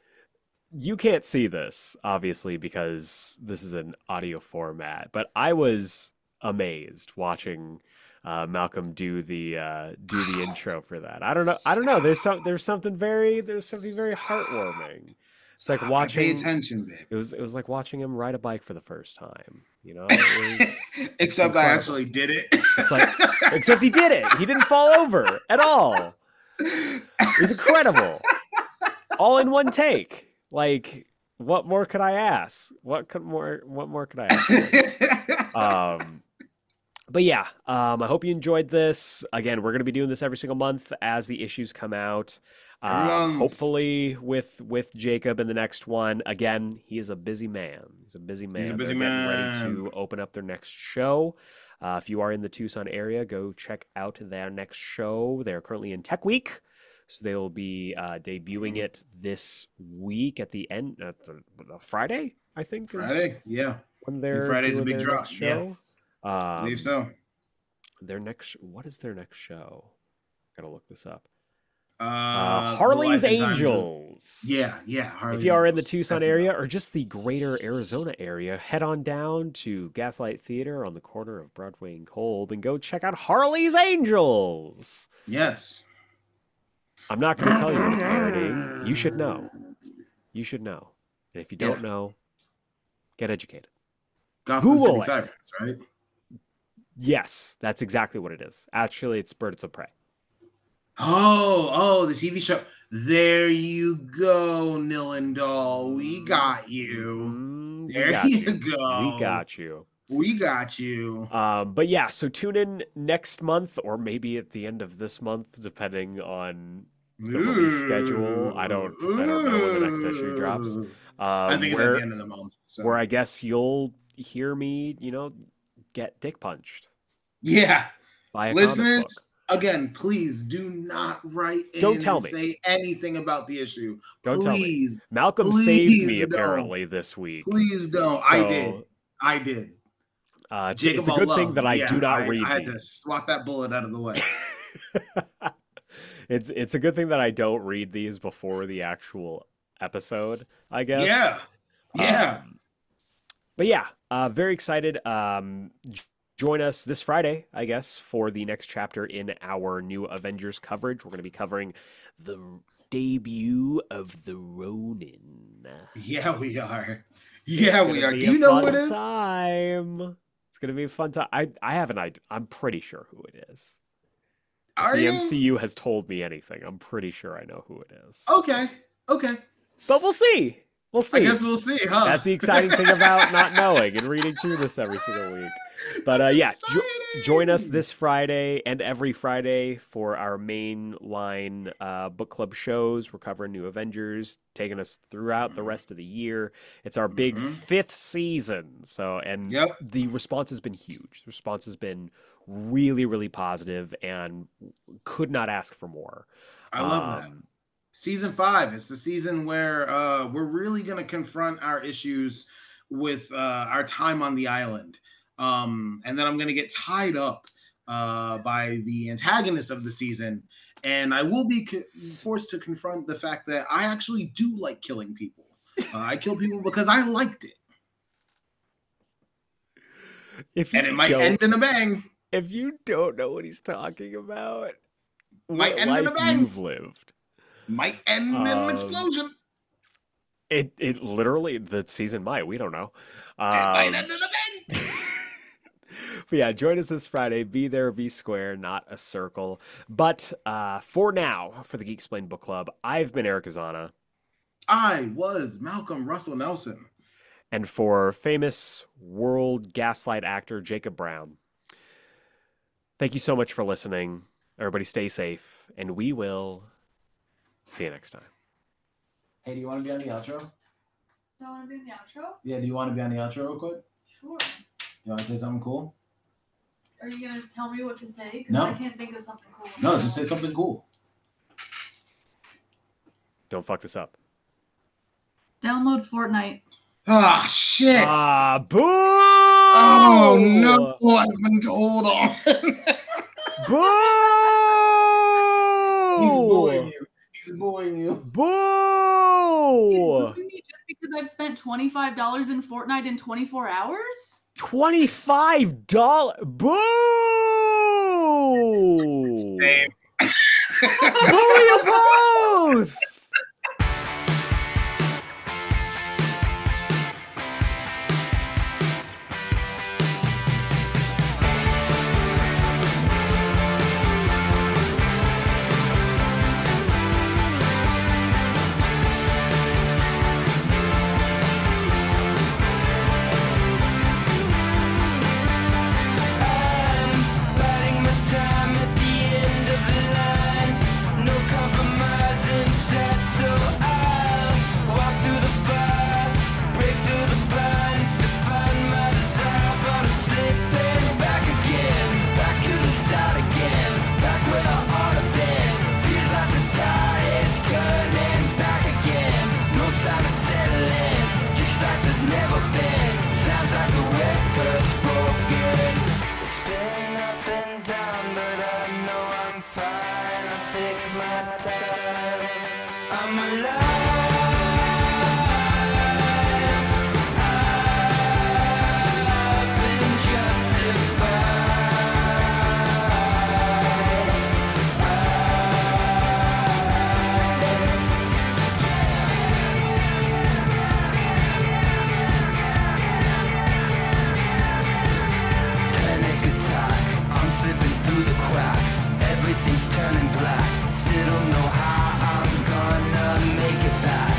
A: You can't see this, obviously, because this is an audio format, but I was amazed watching uh, Malcolm do the uh, do the intro for that. I don't know. I don't know. There's some. There's something very. There's something very heartwarming. It's like watching.
B: Pay attention, babe.
A: It was. It was like watching him ride a bike for the first time. You know. It was
B: except
A: incredible.
B: I actually did it.
A: It's like, except he did it. He didn't fall over at all. It was incredible. All in one take. Like, what more could I ask? What could more? What more could I ask? um, but yeah, um, I hope you enjoyed this. Again, we're going to be doing this every single month as the issues come out. Um, hopefully, with with Jacob in the next one. Again, he is a busy man. He's a busy man.
B: He's a busy
A: They're
B: man.
A: Getting ready to open up their next show. Uh, if you are in the Tucson area, go check out their next show. They're currently in Tech Week. So they will be uh, debuting it this week at the end, uh, the, the Friday, I think.
B: Friday, yeah.
A: When they're
B: Friday's a big
A: their
B: drop.
A: show.
B: Yeah,
A: um,
B: I believe so.
A: Their next, what is their next show? Gotta look this up.
B: Uh,
A: uh, Harley's Angels.
B: Of, yeah, yeah. Harley
A: if you are in the
B: Angels.
A: Tucson
B: Definitely.
A: area or just the greater Arizona area, head on down to Gaslight Theater on the corner of Broadway and Kolb and go check out Harley's Angels.
B: Yes.
A: I'm not going to tell you what it's parodying. You should know. You should know. And if you don't
B: yeah.
A: know, get educated.
B: Gotham
A: Google
B: City
A: it.
B: Sirens, right?
A: Yes, that's exactly what it is. Actually, it's Birds of Prey.
B: Oh, oh, the T V show. There you go, Nilendal. We got you.
A: Mm,
B: there
A: we got
B: you,
A: you
B: go.
A: We got you.
B: We got you.
A: Um, but yeah, so tune in next month, or maybe at the end of this month, depending on the Ooh. release schedule. I don't, Ooh. I don't know when the next issue drops. Um,
B: I think it's where, at the end of the month. So.
A: Where I guess you'll hear me, you know, get dick punched.
B: Yeah, listeners. Again, please do not write in
A: don't tell
B: and
A: me.
B: say anything about the issue.
A: Don't
B: please,
A: tell me. Malcolm
B: please
A: saved me
B: don't.
A: apparently this week.
B: Please don't. So, I did. I did.
A: Uh, it's, it's a good
B: love.
A: thing that I
B: yeah,
A: do not
B: I,
A: read.
B: I had
A: these.
B: to swat that bullet out of the way.
A: it's it's a good thing that I don't read these before the actual episode, I guess.
B: Yeah. Yeah.
A: Um, but yeah, uh, very excited. Um, join us this Friday, I guess, for the next chapter in our new Avengers coverage. We're going to be covering the debut of the Ronin.
B: Yeah, we are. Yeah, we are. Do you know who it is?
A: Time. It's going to be a fun time. I, I have an idea. I'm pretty sure who it is.
B: Are
A: if the
B: you?
A: M C U has told me anything, I'm pretty sure I know who it is.
B: Okay. Okay.
A: But we'll see. We'll see.
B: I guess we'll see, huh?
A: That's the exciting thing about not knowing and reading through this every single week. But uh, yeah, jo- join us this Friday and every Friday for our main line uh, book club shows. We're covering New Avengers, taking us throughout the rest of the year. It's our big mm-hmm. fifth season. So, and
B: yep.
A: the response has been huge. The response has been really, really positive and could not ask for more.
B: I love um, that. Season five is the season where uh, we're really going to confront our issues with uh, our time on the island. Um, and then I'm going to get tied up uh, by the antagonist of the season. And I will be co- forced to confront the fact that I actually do like killing people. Uh, I kill people because I liked it.
A: If you
B: and it might end in a bang.
A: If you don't know what he's talking about,
B: might
A: what
B: end
A: life
B: in a bang.
A: You've lived.
B: Might end um, in an explosion.
A: It it literally, the season might. We don't know. Um,
B: it might end in a bang.
A: But yeah, join us this Friday. Be there, be square, not a circle. But uh, for now, for the Geek Explained Book Club, I've been Eric Azana.
B: I was Malcolm Russell Nelson.
A: And for famous world gaslight actor Jacob Brown, thank you so much for listening. Everybody stay safe, and we will see you next time.
B: Hey, do you want to be on the outro?
C: Do I want to be on the outro?
B: Yeah, do you want to be on the outro real quick?
C: Sure.
B: You want to say something cool?
C: Are you going to tell me what to say? Because
B: no.
C: I can't think of something cool.
B: No, just say something cool.
A: Don't fuck this up.
C: Download Fortnite.
B: Ah, shit.
A: Ah, boo!
B: Oh, no. I've been told on.
A: Boo!
B: He's bullying you. He's bullying you.
A: Boo!
C: He's bullying me just because I've spent twenty-five dollars in Fortnite in twenty-four hours?
A: twenty-five dollars? Boo!
B: Same.
A: Boo you both!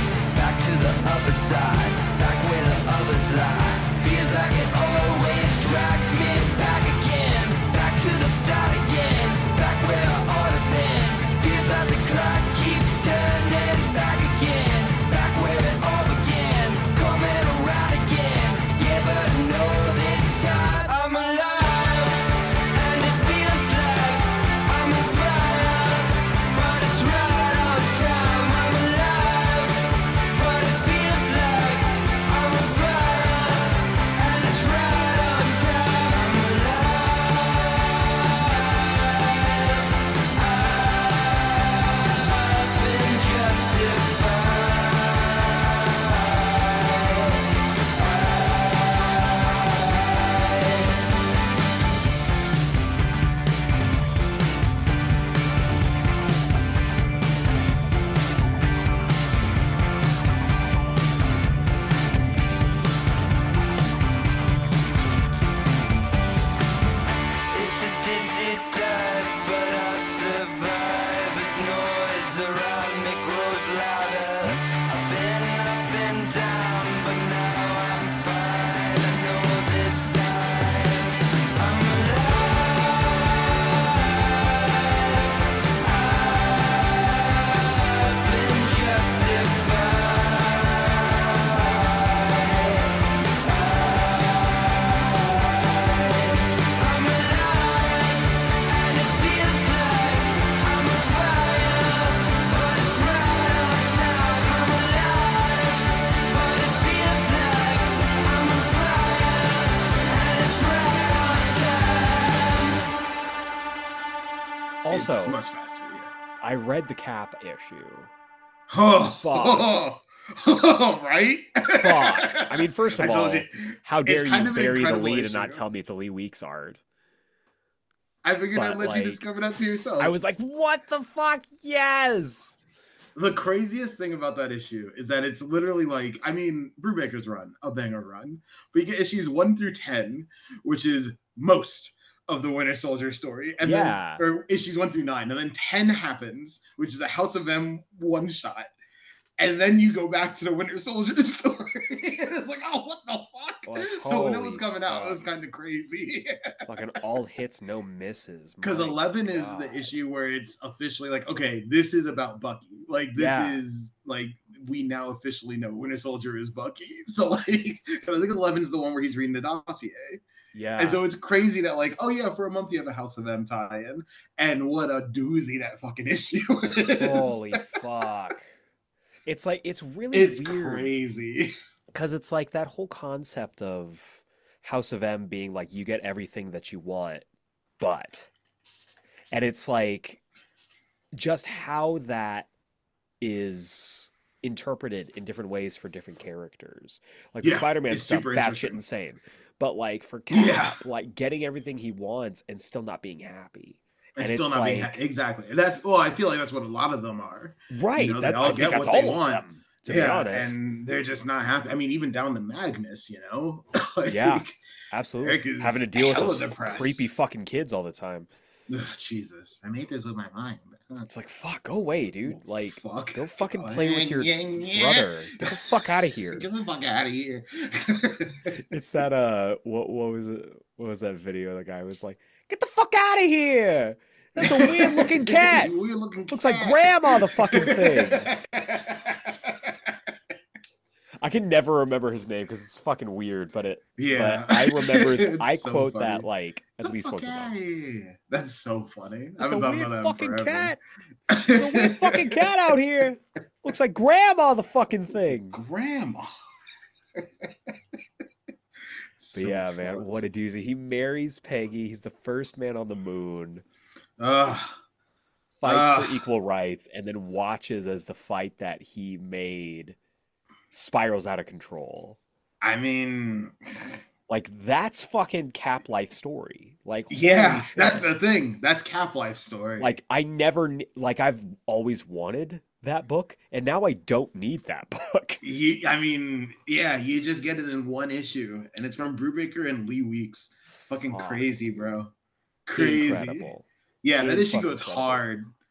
D: Back where the others lie. Feels like it always
A: Also,
B: it's much faster. Yeah.
A: I read the Cap issue.
B: Oh,
A: fuck.
B: Right?
A: Fuck. I mean, first of
B: I
A: all,
B: told you,
A: how dare you bury the lead
B: issue.
A: and not tell me it's a Lee Weeks art?
B: I figured
A: but,
B: I'd let
A: like,
B: you discover that to yourself.
A: I was like, what the fuck? Yes!
B: The craziest thing about that issue is that it's literally like, I mean, Brubaker's run, a banger run, but you get issues one through ten, which is most of the Winter Soldier story, and
A: yeah.
B: then or issues one through nine, and then ten happens, which is a House of M one shot, and then you go back to the Winter Soldier story, and it's like, oh, what the fuck?
A: Like,
B: so when it was coming
A: fuck.
B: out, it was kind of crazy.
A: Fucking all hits, no misses.
B: Because eleven
A: God.
B: is the issue where it's officially like, okay, this is about Bucky. Like, this
A: yeah.
B: is like, we now officially know Winter Soldier is Bucky. So, like, I think eleven is the one where he's reading the dossier.
A: Yeah.
B: And so it's crazy that, like, oh, yeah, for a month you have a House of M tie-in. And what a doozy that fucking issue is.
A: Holy fuck. It's like, it's really
B: It's
A: weird.
B: crazy.
A: Because it's like that whole concept of House of M being like, you get everything that you want, but. And it's like, just how that is interpreted in different ways for different characters. Like,
B: Yeah,
A: the Spider-Man
B: it's
A: stuff,
B: super
A: that
B: interesting.
A: shit insane. But, like, for Cap,
B: Yeah.
A: like, getting everything he wants and still not being happy.
B: And,
A: And
B: still
A: it's
B: not being
A: like-
B: ha- exactly. And that's, well, I feel like that's what a lot of them are.
A: Right.
B: You know, they
A: that,
B: all
A: I think
B: get
A: that's
B: what
A: all
B: they
A: of
B: want.
A: them, to
B: yeah,
A: be honest.
B: and they're just not happy. I mean, even down to Magnus, you know? Like,
A: Yeah.
B: Eric
A: Absolutely.
B: is
A: Having to deal with
B: hella
A: those
B: depressed.
A: creepy fucking kids all the time.
B: Ugh, Jesus, I made this with my mind.
A: It's like, fuck, go away, dude. Like,
B: Fuck.
A: go fucking
B: Oh,
A: play with your
B: yeah, yeah.
A: brother. Get the fuck out of here.
B: Get the fuck out of here.
A: It's that, uh, what, what was it? What was that video? The guy was like, get the fuck out of here. That's a weird looking cat.
B: Weird looking
A: Looks
B: cat.
A: like grandma, the fucking thing. I can never remember his name because it's fucking weird, but it.
B: Yeah,
A: But I remember.
B: It's
A: I
B: so
A: quote
B: funny.
A: that like at
B: Get the
A: least
B: fuck
A: once a
B: outta
A: month.
B: here. That's so funny. I
A: It's a
B: haven't thought
A: weird
B: about that in
A: fucking
B: forever.
A: cat. There's a weird fucking cat out here. Looks like grandma, the fucking thing.
B: Grandma.
A: But yeah, man, what a doozy. He marries Peggy. He's the first man on the moon.
B: Uh,
A: Fights
B: Ugh.
A: for equal rights, and then watches as the fight that he made spirals out of control.
B: I mean,
A: Like, that's fucking Cap life story. Like,
B: yeah,
A: holy shit.
B: that's the thing. That's Cap Life story.
A: Like, I never, ne- like, I've always wanted that book, and now I don't need that book.
B: You, I mean, yeah, you just get it in one issue, and it's from Brubaker and Lee Weeks. Fucking
A: Fuck.
B: crazy, bro. Crazy.
A: Incredible.
B: Yeah, that
A: In
B: issue
A: fucking
B: goes
A: incredible.
B: hard.